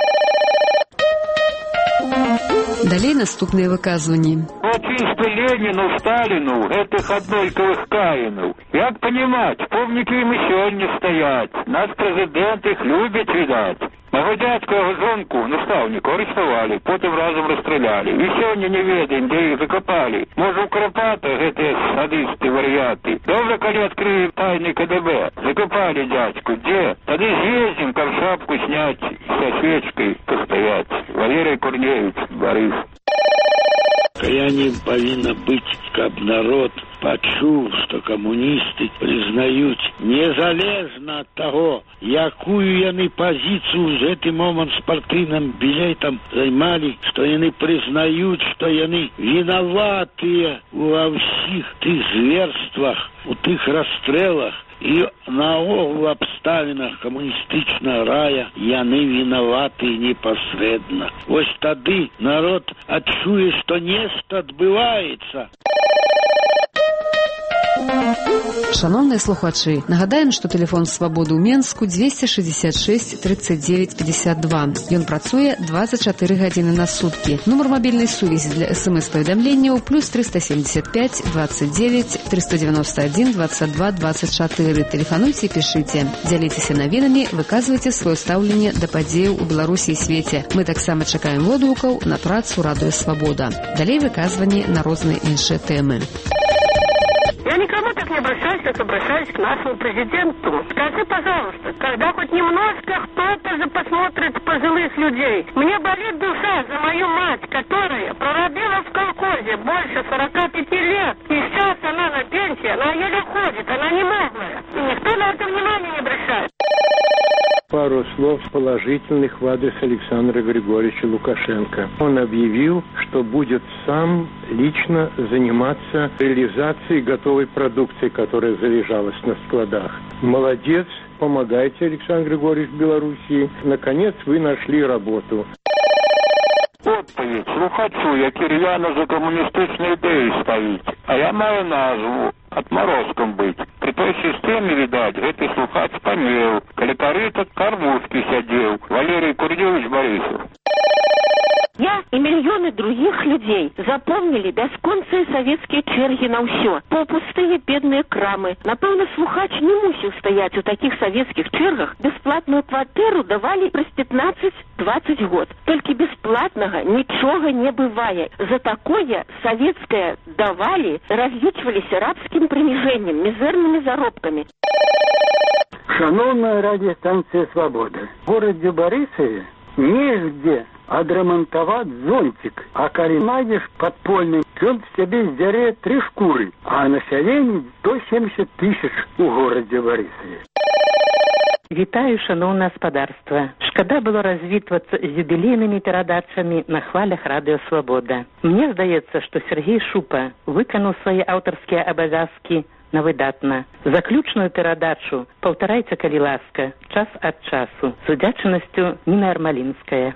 Далей наступныя выказванні. Чисто Ленину, Сталину, этих однойковых каинов. Як понимать, помники им и сегодня стоят. Наш президент их любит, видать. Мого дядька, його жонку, наставника, арестовали, потім разом розстріляли. І сьогодні не ведаем, де їх закопали. Може, у Карпатах эти садисты, варіати. Добре, коли відкриють тайний КДБ. Закопали дядьку. Де? Тоді з'їздим, как шапку снять, со свечкой постоять. Валерий Корнеевич, Борис. Каяние повинно быть, каб народ пачуў, што камуністы прызнаюць, незалежна ад таго, якую яны пазіцыю з гэты момант з партыйным білетам займалі, што яны прызнаюць, што яны вінаватыя ва ўсіх тых зверствах, у тых расстрэлах і наогул абставінах камуністычнага рая яны вінаваты непасрэдна. Вось тады народ адчуе, што нешта адбываецца. Шановныя слухачы, нагадаем, што тэлефон Свабоды ў Менску двести шестьдесят шесть тридцать девять пятьдесят два. Ён працуе двадцать четыре гадзіны на суткі. Нумар мабільнай сувязі для смс-паведамленняў плюс триста семьдесят пять двадцать девять триста девяносто один двадцать два двадцать четыре. Тэлефануйце і пішыце. Дзяліцеся навінамі, выказвайце сваё стаўленне да падзеяў у Беларусі і свеце. Мы таксама чакаем водгукаў на працу радыё Свабода. Далей выказванні на розныя іншыя тэмы. Я никому так не обращаюсь, как обращаюсь к нашему президенту. Скажи, пожалуйста, когда хоть немножко кто-то же посмотрит пожилых людей. Мне болит душа за мою мать, которая прорабила в колхозе больше сорока пяти лет. И сейчас она на пенсии, она еле ходит, она не моглая. И никто на это внимания не обращает. Пару слов положительных в адрес Александра Григорьевича Лукашенко. Он объявил, что будет сам лично заниматься реализацией готовой продукции, которая залежалась на складах. Молодец, помогайте, Александр Григорьевич, Белоруссии. Наконец вы нашли работу. Відповідь слухачу, який рьяно за комуністичні ідеї стоїть. А я маю назву «Отморозком бить». При той сістэме, відаць, гэты слухач памеў. Каля карыта Кармурскі сядзеў. Валерий Курдевич Борисов. Я и миллионы других людей запомнили бясконцыя советские черги на ўсё. Полупустые бедные крамы. Напэўна, слухач не мусіў стаять у таких советских чергах. Бесплатную кватэру давали праз пятнадцать-двадцать год. Только бесплатного ничего не бывает. За такое советское давали, различивались рабским принижением, мизерными заробками. Шановная радиостанция «Свобода». В городе Борисове негде адрамантаваць зонтик, а калі найдешь подпольный, ён в себе сдере три шкуры, а население сто семьдесят тысяч у городе Борисове. Вітаю, шановне господарство. Шкода было развітвацца з юбілейнымі перадачамі на хвалях радыё «Свобода». Мне здаецца, што Сергей Шупа выканаў свае аўтарскія абавязкі на выдатна. Заключную перадачу паўтарайце, калі ласка, час ад часу. З удзячнасцю, Ніна Армалінская.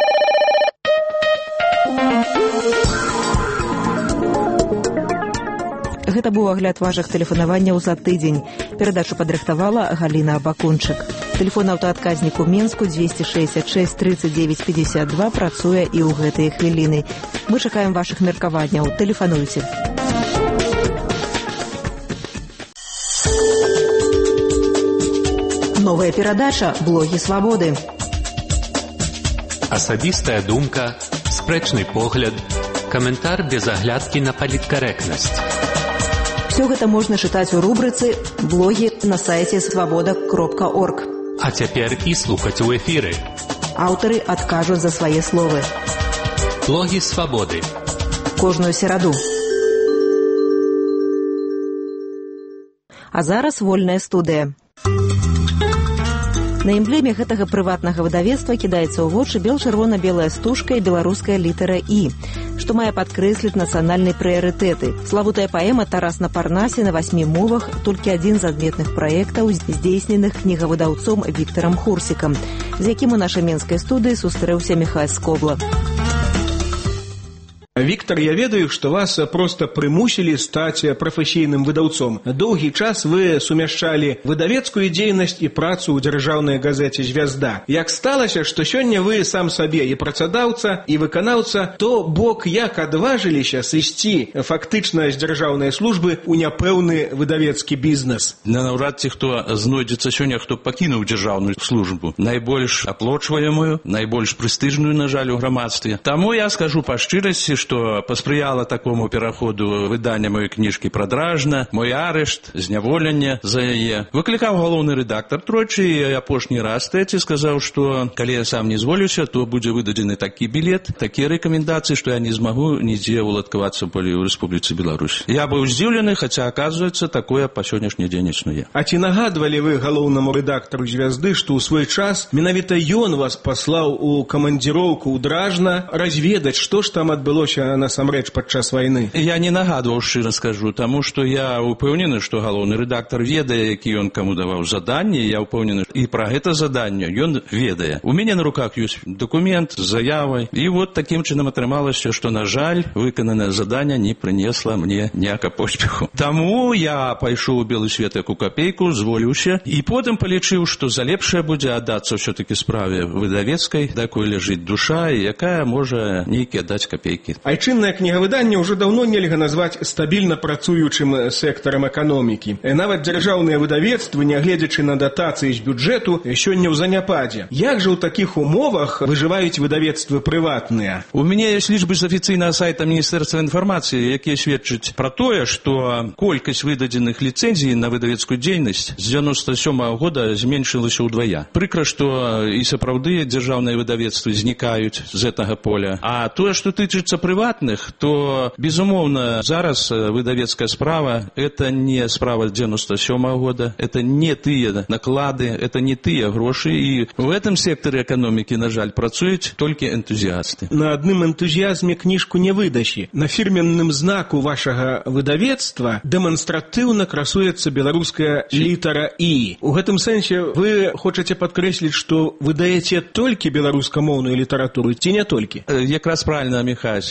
Гэта быў агляд вашых тэлефанаванняў за тыдзень. Перадачу падрыхтавала Галіна Абакунчык. Тэлефон аўтаадказнік у Менску двести шестьдесят шесть тридцать девять пятьдесят два працуе і ў гэтыя хвіліны. Мы чакаем вашых меркаванняў. Тэлефануйце. Новая перадача «Блогі свабоды». Асабістая думка, спрэчны погляд, каментар без аглядкі на паліткарэктнасць. Все гэта можна чытаць у рубрыцы «Блогі» на сайце свабода кропка орг. А цяпер і слухаць у эфіры. Аўтары адкажуць за свае словы. «Блогі свабоды». Кожную сераду. А зараз вольная студыя. На эмблеме гэтага прыватнага выдавецтва кідаецца ў вочы бел-чырвона-белая стужка і беларуская літара «І», што мае падкрэсліць нацыянальныя прыярытэты. Славутая паэма «Тарас на Парнасе» на васьмі мовах толькі адзін з адметных праектаў, здзейсненых кнігавыдаўцом Віктарам Хурсікам, з якім у нашай менскай студыі сустрэўся Міхась Скобла. Виктор, я ведаю, что вас просто примусили стать профессийным выдавцом. Долгий час вы сумяшчали выдавецкую дзейнасць и працу ў дзяржаўнай газеце «Звязда». Як сталася, что сёння вы сам сабе и працадаўца, и выканаўца, то бок як адважыліся сысці фактычна з дзяржаўнай службы ў няпэўны выдавецкі бізнес? Наўрад ці хто знойдзецца сёння, хто пакінуў дзяржаўную службу. Найбольш аплочваемую, найбольш прэстыжную, на жаль, у грамадстве. Таму я скажу па шчырасці, што паспрыяла такому пераходу выдання маёй кніжкі «Прадражна», мой арышт, зняволенне за яе. Выклікаў галоўны рэдактар тройчы, і апошні раз трэці сказаў, што калі я сам не зволюся, то будзе выдадзены такі білет, такія рэкамендацыі, што я не змагу нідзе ўладкавацца ў Рэспубліцы Беларусь. Я быў здзіўлены, хаця, аказваецца, такое па сённяшні дзень існуе. А ці нагадвалі вы галоўнаму рэдактару «Звязды», што ў свой час менавіта ён вас паслаў у камандзіроўку ў Дражна разведаць, што ж там адбылося насамрэч падчас вайны? Я не нагадваў, шчыра скажу, таму што я ўпэўнены, што галоўны рэдактар ведае, які ён каму даваў заданне, я ўпэўнены, і пра гэта заданне ён ведае. У мяне на руках ёсць дакумент з заявай, і вот такім чынам атрымалася, што, на жаль, выкананае заданне не прынесла мне ніяка поспеху. Таму я пайшоў у белы свет як у капейку, зволіўся, і потым палічыў, што за лепшае будзе аддацца ўсё-такі справе выдавецкай, такой ляжыць душа, і якая можа нейкі аддаць капейкі. Айчыннае кнігавыданне ўжо даўно нельга назваць стабільна працуючым сектарам эканомікі. Нават дзяржаўныя выдавецтвы, нягледзячы на датацыі з бюджэту, сёння ў заняпадзе. Як жа ў такіх умовах выжываюць выдавецтвы прыватныя? У мяне ёсць лічбы з афіцыйнага сайта Міністэрства інфармацыі, якія сведчаць пра тое, што колькасць выдадзеных ліцэнзій на выдавецкую дзейнасць з дзяўяносто сёмага года зменшылася ўдвая. Прыкра, што і сапраўды дзяржаўныя выдавецтвы знікаюць з гэтага поля. А тое, што тычыцца прыватных, то, безумоўна, зараз выдавецкая справа – это не справа дзяўяносто сёмага года, это не тыя наклады, это не тыя грошы, і в этом секторе эканомікі, на жаль, працуюць толькі энтузіасты. На адным энтузіазме кніжку не выдасі. На фірменным знаку вашага выдавецтва дэманстратыўна красуецца беларуская літара «І». У гэтым сэнсе вы хочаце падкрэсліць, што выдаеце толькі беларускамоўную літаратуру, ці не толькі? Якраз правильно, Михась.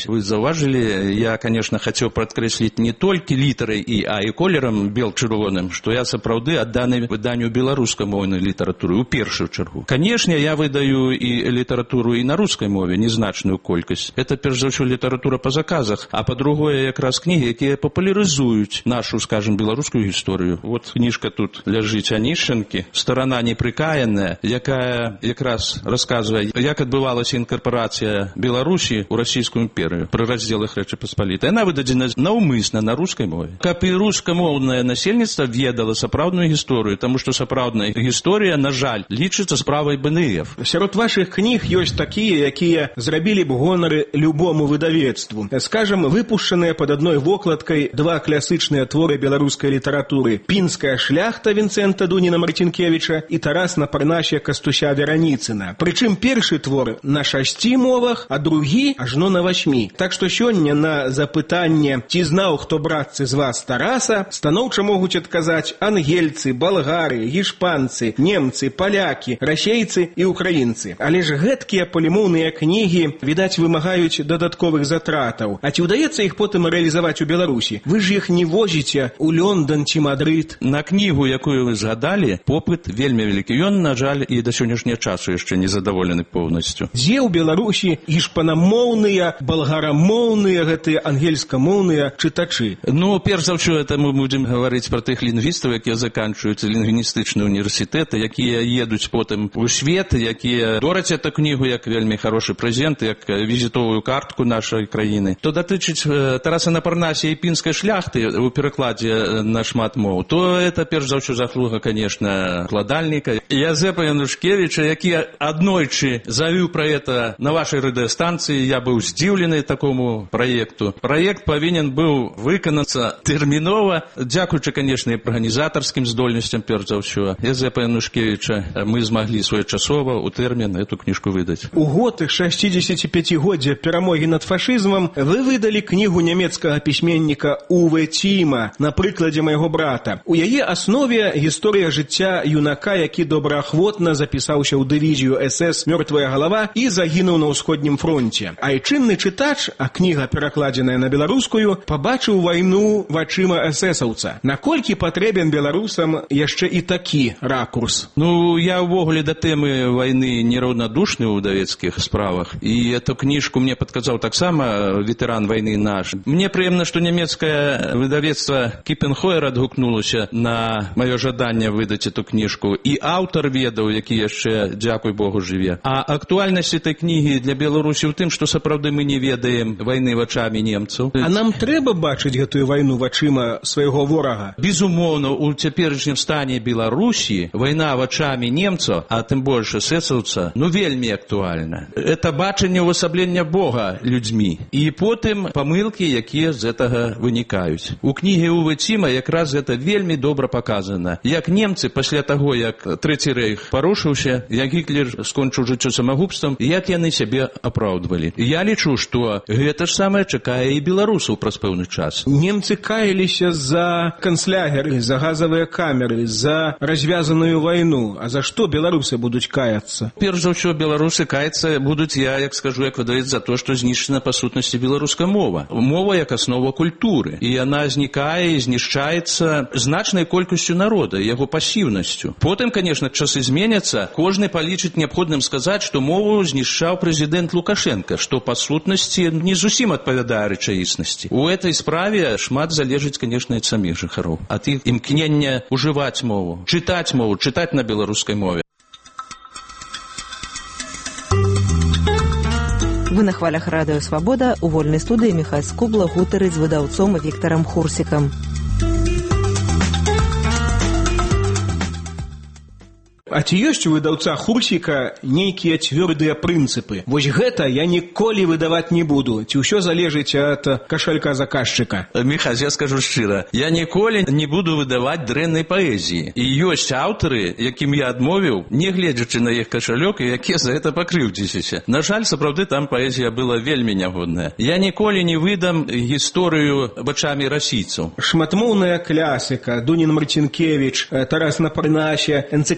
вы заўважылі, я, конечно, хацеў падкрэсліць не толькі літарай і, а і колерам бел-чырвоным, што я сапраўды адданы выданню беларускамоўнай літаратуры у першую чаргу. Канешне, я выдаю і літаратуру і на рускай мове, незначную колькасць. Это, перш за ўсё, літаратура па заказах, а па-другое, якраз кнігі, якія папулярызуюць нашу, скажем, беларускую гісторыю. Вот кніжка тут ляжыць Анішчанкі, «Старана непрыкаянная», якая якраз расказвае, як адбывалася інкарпорацыя Беларусі ў расійскую імперыю пры раздзелах Рэчы Паспалітай. Яна выдадзена наўмысна на рускай мове. Каб і рускамоўнае насельніцтва ведала сапраўдную гісторыю, таму што сапраўдная гісторыя, на жаль, лічыцца справай бэ эн эф. Сярод вашых кніг ёсць такія, якія зрабілі б гонары любому выдавецтву. Скажам, выпушчаныя пад адной вокладкай два класычныя творы беларускай літаратуры: «Пінская шляхта» Вінцэнта Дуніна-Марцінкевіча і «Тарас на Парнасе» Кастуся Вераніцына. Прычым першы твор на шасці мовах, а другі ажно на васьмі. Так што сёння на запытанне, ці знаў хто, братцы, з вас Тараса, станоўча могуць адказаць ангельцы, балгары, гішпанцы, немцы, палякі, расейцы і украінцы. Але ж гэткія палімоўныя кнігі, відаць, вымагаюць дадатковых затратаў. А ці ўдаецца іх потым рэалізаваць у Беларусі? Вы ж іх не возіце ў Лондан ці Мадрыд. На кнігу, якую вы згадалі, попыт вельмі вялікі. Ён, на жаль, і да сённяшняга часу яшчэ не задаволены поўнасцю. Дзе ў Беларусі гішпанамоўныя, балгарамоўныя, гэтыя ангельскамоўныя чытачы? Ну, перш за ўсё, это мы будзем гаварыць пра тых лінгвістаў, якія заканчваюць лінгвістычныя універсітэты, якія едуць потым у свет, якія дораць эту кнігу як вельмі хорошы прэзент, як візітовую картку нашай краіны. То датычыць Тараса на Парнасе і пінскай шляхты у перакладзе на шмат моў, то это перш за ўсё заслуга, конечно, кладальніка Язэпа Янушкевіча, які аднойчы завіў пра это на вашай радыёстанцыі. Я быў здзіўлены такому праекту. Праект павінен быў выканацца тэрмінова, дзякуючы, конечно, і арганізатарскім здольнасцям, перш за ўсё. Язэпа Янушкевіча мы змаглі своечасова у тэрмін эту кніжку выдаць. У год шасцідзесяціпяцігоддзя перамогі над фашызмам вы выдалі кнігу нямецкага пісьменніка Уве Ціма «На прыкладзе майго брата». У яе аснове гісторыя жыцця юнака, які добраахвотна запісаўся ў дывізію эс эс «Мёртвая галава» і загінуў на ўсходнім фронце. Айчынны чытач, а кніга перакладзеная на беларускую, пабачыў вайну вачыма эсэсаўца. Наколькі патрэбен беларусам яшчэ і такі ракурс? Ну, я ўвогуле да тэмы вайны нераўнадушны ў выдавецкіх справах, і эту кніжку мне падказаў таксама ветэран вайны наш. Мне прыемна, што нямецкае выдавецтва Кіпенхойер адгукнулася на маё жаданне выдаць эту кніжку, і аўтар ведаў, які яшчэ, дзякуй Богу, жыве. А актуальнасць этой кнігі для Беларусі ў тым, што сапраўды мы не ведаем вайны вачамі немцаў. А нам трэба бачыць гэтую вайну вачыма свайго ворага? Безумоўна, у цяперашнім стане Беларусі вайна вачамі немцаў, а тым больш эсэсаўца, ну вельмі актуальна. Это бачанне ўвасаблення Бога людзьмі. І потым памылкі, якія з гэтага вынікаюць. У кнігі Уве Ціма якраз гэта вельмі добра паказана. Як немцы пасля таго, як Трэці рэйх парушыўся, як Гітлер скончыў жыццё самагубствам, як яны сябе апраўдвалі. Я лічу, што гэта ж самае чакае і беларусаў праз пэўны час. Немцы каяліся за канцлягеры, за газавыя камеры, за развязаную вайну. А за што беларусы будуць каяцца? Перш за ўсё, беларусы каяцца будуць, я як скажу, як выдавец, за то, што знішчана па сутнасці беларуская мова. Мова як аснова культуры. І яна знікае і знішчаецца значнай колькасцю народа, яго пасіўнасцю. Потым, конечно, часы зменяцца. Кожны палічыць неабходным сказаць, што мову знішчаў прэзідэнт Лукашенко, што па сутнасці не зусім адпавядае рэчаіснасці. У этой справе шмат залежыць, конечно, ад саміх жыхароў. Ад іх імкнення ужываць мову, чытаць мову, чытаць на беларускай мове. Вы на хвалях радыё «Свабода», у вольнай студыі Міхась Скубла гутарыць з выдаўцом Віктарам Хурсікам. А ці ёсць у выдаўца Хурсіка нейкія цвёрдыя прынцыпы? Вось гэта я ніколі выдаваць не буду. Ці ўсё залежыць ад кашалька заказчыка? Міхась, я скажу шчыра, я ніколі не буду выдаваць дрэннай паэзіі. І ёсць аўтары, якім я адмовіў, не гледзячы на іх кашалёк, і якія за гэта пакрыўдзіліся. На жаль, сапраўды там паэзія была вельмі нягодная. Я ніколі не выдам гісторыю вачамі расійцаў. Шматмоўная класіка, Дунін-Марцінкевіч, Тарас на Парнасе, энцыклапедыя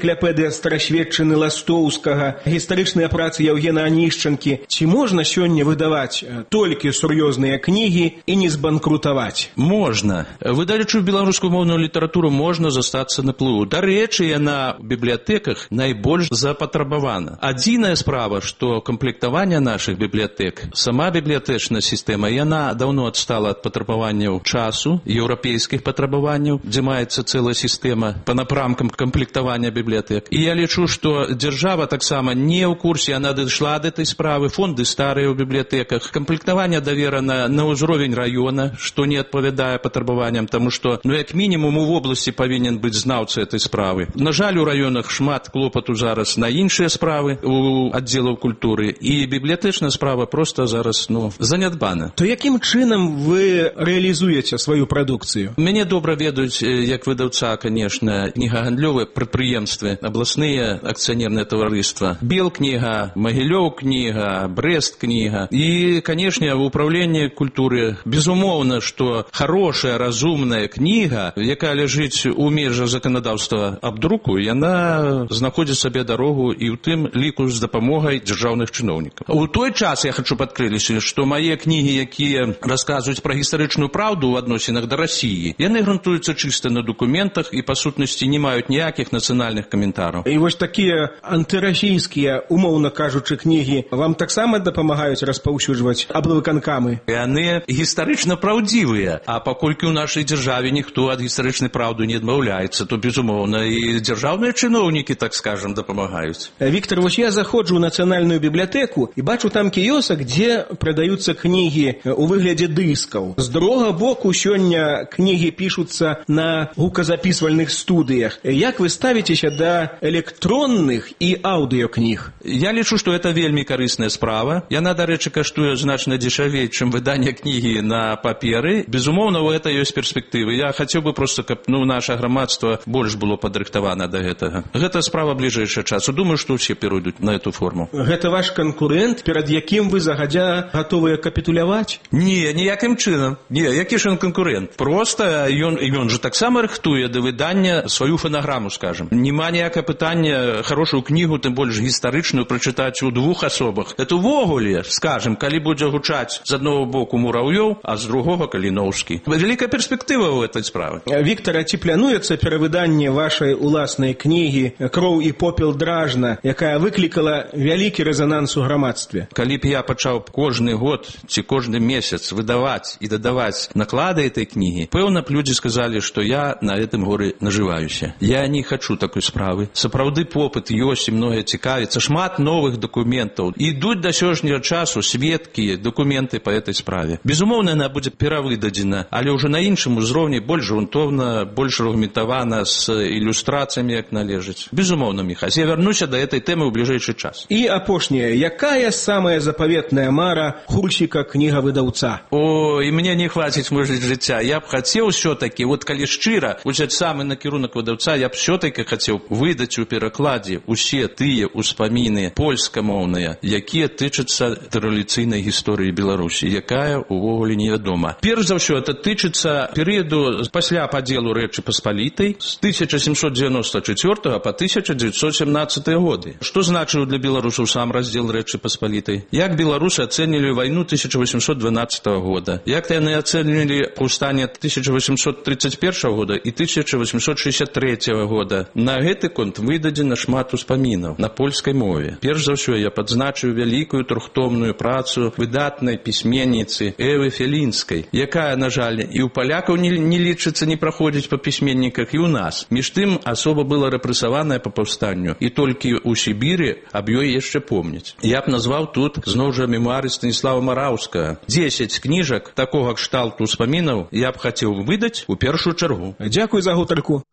балады старасветчыны Ластоўскага, гістарычныя працы Яўгена Анішчанкі. Ці можна сёння выдаваць толькі сур'ёзныя кнігі і не збанкрутаваць? Можна. Выдаючы беларускую моўную літаратуру можна застацца на плыву. Дарэчы, яна в бібліятэках найбольш запатрабавана. Адзіная справа, што камплектаванне нашых бібліятэк, сама бібліятэчная сістэма, яна даўно адстала ад патрабаванняў часу, еўрапейскіх патрабаванняў, дзе маецца цэлая сістэма па напрамкам камплектавання бібліятэк. І я лічу, што дзяржава таксама не ў курсе, яна дайшла да этой справы, фонды старыя ў бібліятэках, камплектаванне даверана на ўзровень раёна, што не адпавядае патрабаванням, таму што, ну, як мінімум, у вобласці павінен быць знаўца этой справы. На жаль, у раёнах шмат клопату зараз на іншыя справы у аддзелаў культуры, і бібліятэчная справа проста зараз, ну, занядбана. То якім чынам вы рэалізуеце сваю прадукцыю? Мяне добра ведаюць, як выдаўца, конечно, кнігагандлёвыя прадпрыемствы, абласныя акцыянерныя таварыства. Бел кніга, Магілёў кніга, Брест кніга. І, конечно, в управлении культуры, безумоўна, што хорошая, разумная кніга, якая ляжыць у межах заканадаўства аб друку, яна знаходзіць сабе дарогу і ў тым ліку з дапамогай дзяржаўных чыноўнікаў. У той час я хочу падкрыліся, што мае кнігі, якія расказваюць пра гістарычную праўду ў адносінах да Расіі, яны грунтуюцца чыста на документах і, па сутнасці, не маюць ніякіх нацыянальных каментараў. І вось такія антырасійскія, умоўна кажучы, кнігі вам таксама дапамагаюць распаўсюджваць аблвыканкамы? Яны гістарычна праўдзівыя, а паколькі ў нашай дзяржаве ніхто ад гістарычнай праўды не адмаўляецца, то, безумоўна, і дзяржаўныя чыноўнікі, так скажам, дапамагаюць. Віктор, вось я заходжу ў нацыянальную бібліятэку і бачу там кіёсак, дзе прадаюцца кнігі у выглядзе дыскаў. З другога боку сёння кнігі пішуцца на гуказапісвальных студыях. Як вы ставіцеся да электронных і аўдыёкніг? Я лічу, што это вельмі карысная справа. Яна, дарэчы, каштуе значна дзешавей, чым выданне кнігі на паперы. Безумоўна, у гэта ёсць перспектывы. Я хацеў бы проста, каб, ну, наша грамадства больш было падрыхтавана да гэтага. Гэта справа бліжэйшага часу. Думаю, што ўсе перайдуць на эту форму. Гэта ваш канкурэнт, перад якім вы загадзя гатовыя капітуляваць? Не, ніякім чынам. Не, які ж ён канкурэнт? Проста ён, ён же таксама рыхтуе да выдання сваю фанаграму, скажем. Нема ніякае пытання хорошую кнігу, тым больш гістарычную, прачытаць у двух асобах. Это увогуле, скажем, калі будзе гучаць з аднаго боку Мураўёў, а з другога Каліноўскі. Вялікая перспектыва ў этой справы. Віктор, а ці плануецца перавыданне вашай уласнай кнігі «Кроў і попел дражна», якая выклікала вялікі рэзананс у грамадстве? Калі б я пачаў кожны год ці кожны месяц выдаваць і дадаваць наклады этой кнігі, пэўна б людзі сказалі, што я на гэтым горы нажываюся. Я не хачу такой справы. Сапраўды попыт ёсць і многае цікавіцца. Шмат новых дакументаў. Ідуць да сённяшняга часу сведкі, дакументы па этой справе. Безумоўна, яна будзе перавыдадзена, але ўжо на іншым узроўні, больш грунтоўна, больш аргументавана, з ілюстрацыямі, як належыць. Безумоўна, Міхась, я вярнуся да этой тэмы ў бліжэйшы час. І апошняе, якая самая запаветная мара хурсіка кнігавыдаўца? О, і мне не хваціць можыць жыцця. Я б хацеў усё-такі, вот калі шчыра, узяць самы накірунак выдаўца, я б усё-такі хацеў выдаць у перакладзе усе тыя ўспаміны польскамоўныя, якія тычацца традыцыйнай гісторыі Беларусі, якая увогуле невядома. Перш за ўсё, это тычыцца перыяду пасля падзелу Рэчы Паспалітай з тысяча сямсот дзевяноста чацвёртага па тысяча дзевяцьсот сямнаццаты годы. Што значыў для беларусаў сам раздзел Рэчы Паспалітай? Як беларусы ацэнілі вайну тысяча восемьсот дванадцатага года? Як яны ацэнілі паўстанне тысяча восемьсот тридцать первого года і тысяча восемьсот шестьдесят третьего года? На гэты конт выдадзена шмат успамінаў на польскай мове. Перш за ўсё я падзначыў вялікую трохтомную працу выдатнай пісьменніцы Эвы Фелінскай, якая, на жаль, і ў палякаў не, не лічыцца, не праходзіць па пісьменніках, і ў нас. Між тым, асоба была рэпрэсаваная па паўстанню, і толькі ў Сібіры аб ёй яшчэ помняць. Я б назваў тут зноў жа мемуары Станіслава Мараўскага. дзесяць кніжак такога кшталту успамінаў я б хацеў выдаць у першую чаргу. Дзякуй за гутарку.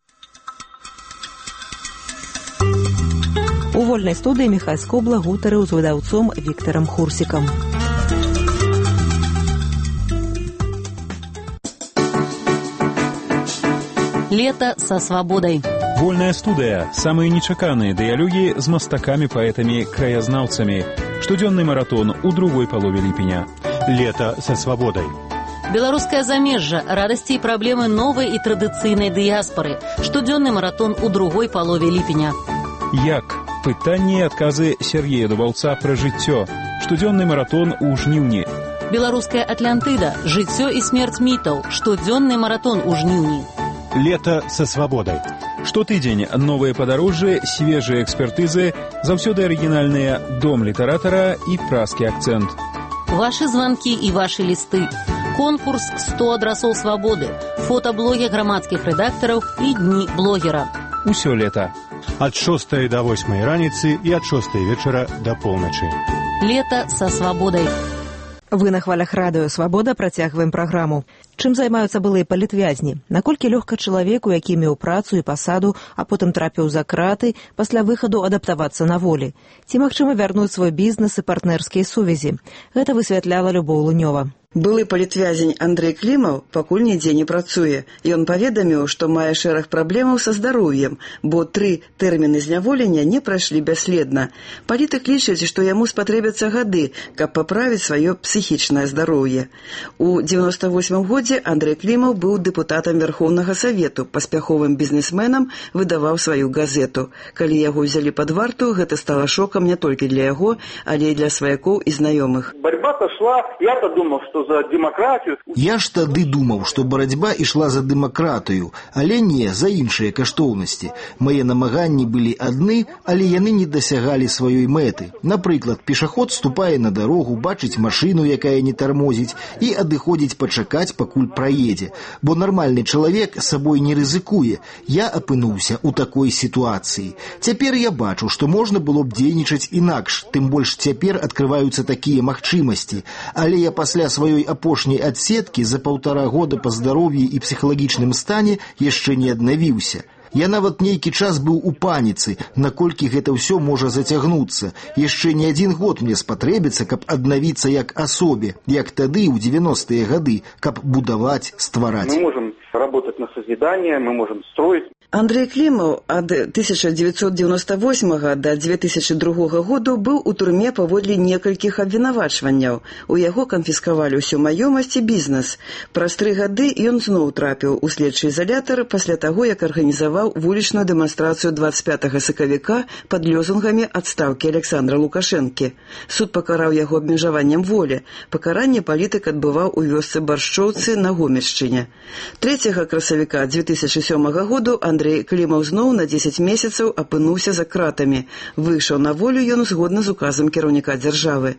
У вольнай студыі Міхась Скобла гутарыў з выдаўцом Віктарам Хурсікам. Лето со свободой. Вольная студыя. Самыя нечаканыя дыялогі з мастакамі, паэтамі, краязнаўцамі. Штодзённы маратон у другой палове ліпеня. Лето со свободой. Белорусское замежжа. Радости и проблемы новой и традиционной диаспоры. Штодзённы маратон у другой палове ліпеня. Як? Пытанне і адказы Сергея Дубаўца пра жыццё. Штодзённы маратон у жніўні. Беларуская Атлантыда. Жыццё і смерць мітаў. Штодзённы маратон у жніўні. Лето со свободой. Штотыдзень новыя падарожжы, свежыя экспертызы, заўсёды арыгінальныя дом літаратара і празкі акцэнт. Вашы званкі і вашы лісты. Конкурс сто адрасоў свабоды. Фотаблогі грамадскіх рэдактараў і дні блогера. Усё лета. Ад шостай да восьмай раніцы і ад шостай вечара да поўначы. Лето со свободой. Вы на хвалях радыё «Свабода» працягваем праграму. Чым займаюцца былыя палітвязні? Наколькі лёгка чалавеку, які меў працу і пасаду, а потым трапіў за краты, пасля выхаду адаптавацца на волі? Ці магчыма вярнуць свой бізнес і партнерскія сувязі? Гэта высвятляла Любоў Лунёва. Былы палітвязень Андрэй Клімаў пакуль нідзе не працуе. Ён паведаміў, што мае шэраг праблемаў са здароўем, бо тры тэрміны зняволення не прайшлі бясследна. Палітык лічыць, што яму спатрэбяцца гады, каб паправіць сваё псіхічнае здароўе. У дзевяноста восьмым годзе Андрэй Клімаў быў дэпутатам Верхоўнага Савету, паспяховым бізнесменам, выдаваў сваю газету. Калі яго ўзялі пад варту, гэта стала шокам не толькі для яго, але і для сваякоў і знаёмых. Борьба-то шла, я-то думал, что за демократию. Я ж тады думаў, што барацьба ішла за дэмакратыю, але не за іншыя каштоўнасці. Мае намаганні былі адны, але яны не дасягалі сваёй мэты. Напрыклад, пешаход ступае на дарогу, бачыць машыну, якая не тармозіць, і адыходзіць пачакаць, пакуль праедзе. Бо нармальны чалавек сабой не рызыкуе. Я апынуўся ў такой сітуацыі. Цяпер я бачу, што можна было б дзейнічаць інакш, тым больш цяпер адкрываюцца такія магчымасці. Але я пасля сваёй апошняй адсеткі за паўтара года па здароўі і псіхалагічным стане яшчэ не аднавіўся. Я нават нейкі час быў у паніцы, наколькі гэта ўсё можа зацягнуцца. Яшчэ не адзін год мне спатрэбіцца, каб аднавіцца як асобе, як тады ў дзевяностыя гады, каб будаваць, ствараць. Мы можем работать на созидание, мы можем строить. Андрэй Клімаў ад тысяча дзевяцьсот дзевяноста восьмага да дзве тысячы другога году быў у турме паводле некалькіх абвінавачванняў. У яго канфіскавалі ўсю маёмасць і бізнес. Праз тры гады ён зноў трапіў у следчы изалятар пасля таго, як арганізаваў вулічную дэманстрацыю дваццаць пятага сакавіка пад лёзунгамі адстаўкі Александра Лукашэнкі. Суд пакараў яго абмежаваннем волі. Пакаранне палітык адбываў у вёсцы Баршчоўцы на Гомельшчыне. трэцяга красавіка дзве тысячы сёмага году Андрэй Клімаў зноў на дзесяць месяцаў апынуўся за кратамі. Выйшаў на волю ён згодна з указам кіраўніка дзяржавы.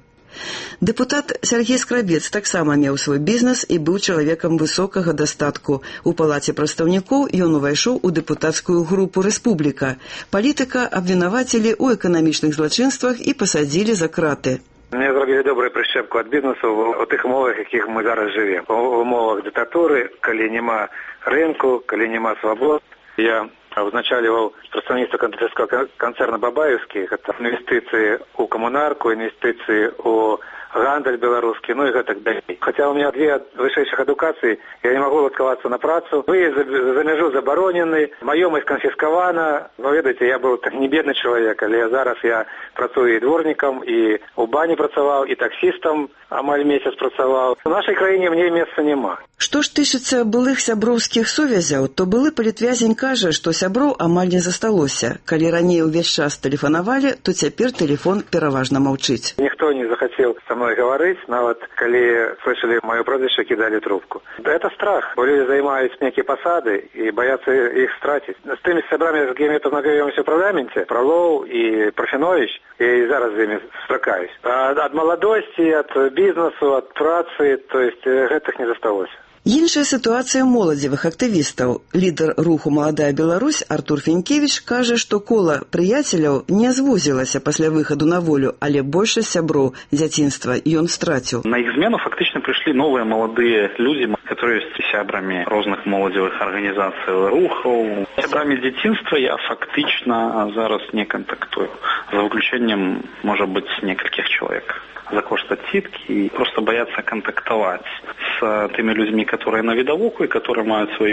Дэпутат Сергей Скрабец таксама меў свой бізнес і быў чалавекам высокага дастатку. У палаце прадстаўнікоў ён увайшоў у дэпутацкую групу «Рэспубліка». Палітыка абвінавацілі ў эканамічных злачынствах і пасадзілі за краты. Мне зробілі добрую прышчэпку ад бізнесу ў тых умовах, якіх мы зараз жывем. У умовах дыктатуры, калі няма рынку, калі няма свабод. Я узначаліваў прадстаўніцтва кандыдацкага канцэрна «Бабаевскі». Гэта інвестыцыі ў камунарку, інвестыцыі ў гандаль беларускі, ну і гэтак далей. Хаця у меня две вышэйшых адукацыі, я не магу адкавацца на працу. Выезд за мяжу забаронены, маёмасць канфіскавана. Вы ведаеце, я быў так не бедны чалавек, але зараз я працую і дворнікам, і ў бані працаваў, і таксістам амаль месяц працаваў. У нашай краіне мне месца няма. Што ж тычыцца былых сяброўскіх сувязяў, то былы палітвязень кажа, што сяброў амаль не засталося. Калі раней увесь час тэлефанавалі, то цяпер тэлефон пераважна маўчыць. Ніхто не захацеў са мной гаварыць, нават калі слышалі маё прозвішча, кідалі трубку. Это страх, бо люди займаюць нейкія пасады і баяцца іх страціць. З тымі сябрамі, з якімі пазнаёміўся ў парламенце, Фролоў і Парфенович, я і зараз з імі сустракаюсь. Ад маладосці, ад бізнесу, ад працы, то есть гэтых не засталося. Іншая сітуацыя моладзевых актывістаў. Лідар руху «Маладая Беларусь» Артур Фенкевіч кажа, што кола прыяцеляў не звузілася пасля выхаду на волю, але большасць сяброў дзяцінства ён страціў. На іх змену фактычна прыйшлі новыя маладыя людзі, которые ёсць сябрамі розных моладзевых арганізацый, рухаў. Сябрамі дзяцінства я фактычна зараз не кантактую. За выключэннем, можа быць, некалькіх чалавек. За кошт адсіткі і просто бояться контактовать с теми людьми, которые на видовуху и которые имеют свою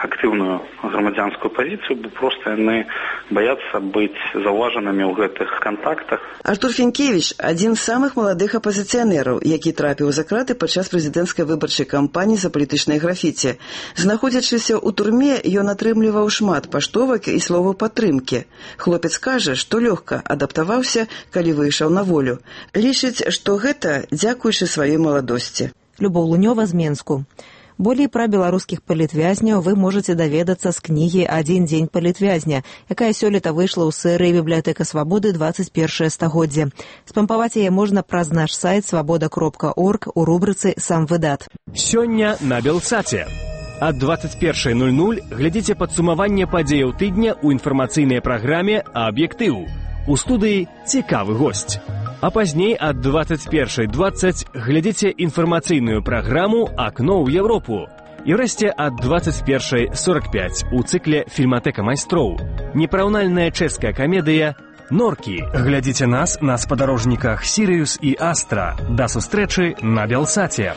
актыўную грамадзянскую пазіцыю, бо проста яны баяцца быць заўважанымі ў гэтых кантактах. Артур Фінкевіч – адзін з самых маладых апазіцыянераў, які трапіў за краты падчас прэзідэнцкай выбарчай кампаніі за палітычнае графіці. Знаходзячыся ў турме, ён атрымліваў шмат паштовак і словаў падтрымкі. Хлопец кажа, што лёгка адаптаваўся, калі выйшаў на волю. Лічыць, што гэта дзякуючы сваёй маладосці. Любоў Лунёва з Менску. Болей пра беларускіх палітвязняў вы можаце даведацца з кнігі «Адзін дзень палітвязня», якая сёлета выйшла ў серыі «Бібліятэка свабоды двадцать першае стагоддзе». Спампаваць яе можна праз наш сайт свабода кропка орг у рубрыцы «Сам выдат». Сёння на Белсаце. Ад двадцать першай ноль ноль глядзіце падсумаванне падзеяў тыдня ў інфармацыйнай праграме «Аб'ектыў». У студыі цікавы госць. А пазней ад двадцать першай двадцать глядзіце інфармацыйную праграму «Акно ў Европу». І ўрэшце ад двадцать першай сорок пять у цыкле «Фільматэка майстроў». Непараўнальная чэшская камедыя «Норкі». Глядзіце нас на спадарожніках «Сірыус» і «Астра». Да сустрэчы на Белсаце.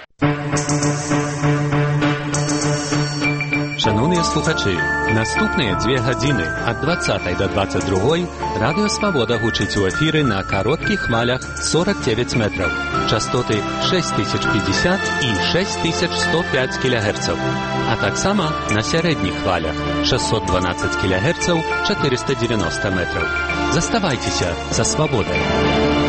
Шановні слухачі, наступныя дзве гадзіны ад двадцатай да двадцать другой Радыё Свабода гучыць у эфіры на кароткіх хвалях сорок девять метраў, частоты шесть тысяч пятьдесят і шесть тысяч сто пять кілогерцаў, а таксама на сярэдніх хвалях шестьсот двенадцать кілогерцаў, четыреста девяносто метраў. Заставайцеся са Свабодай.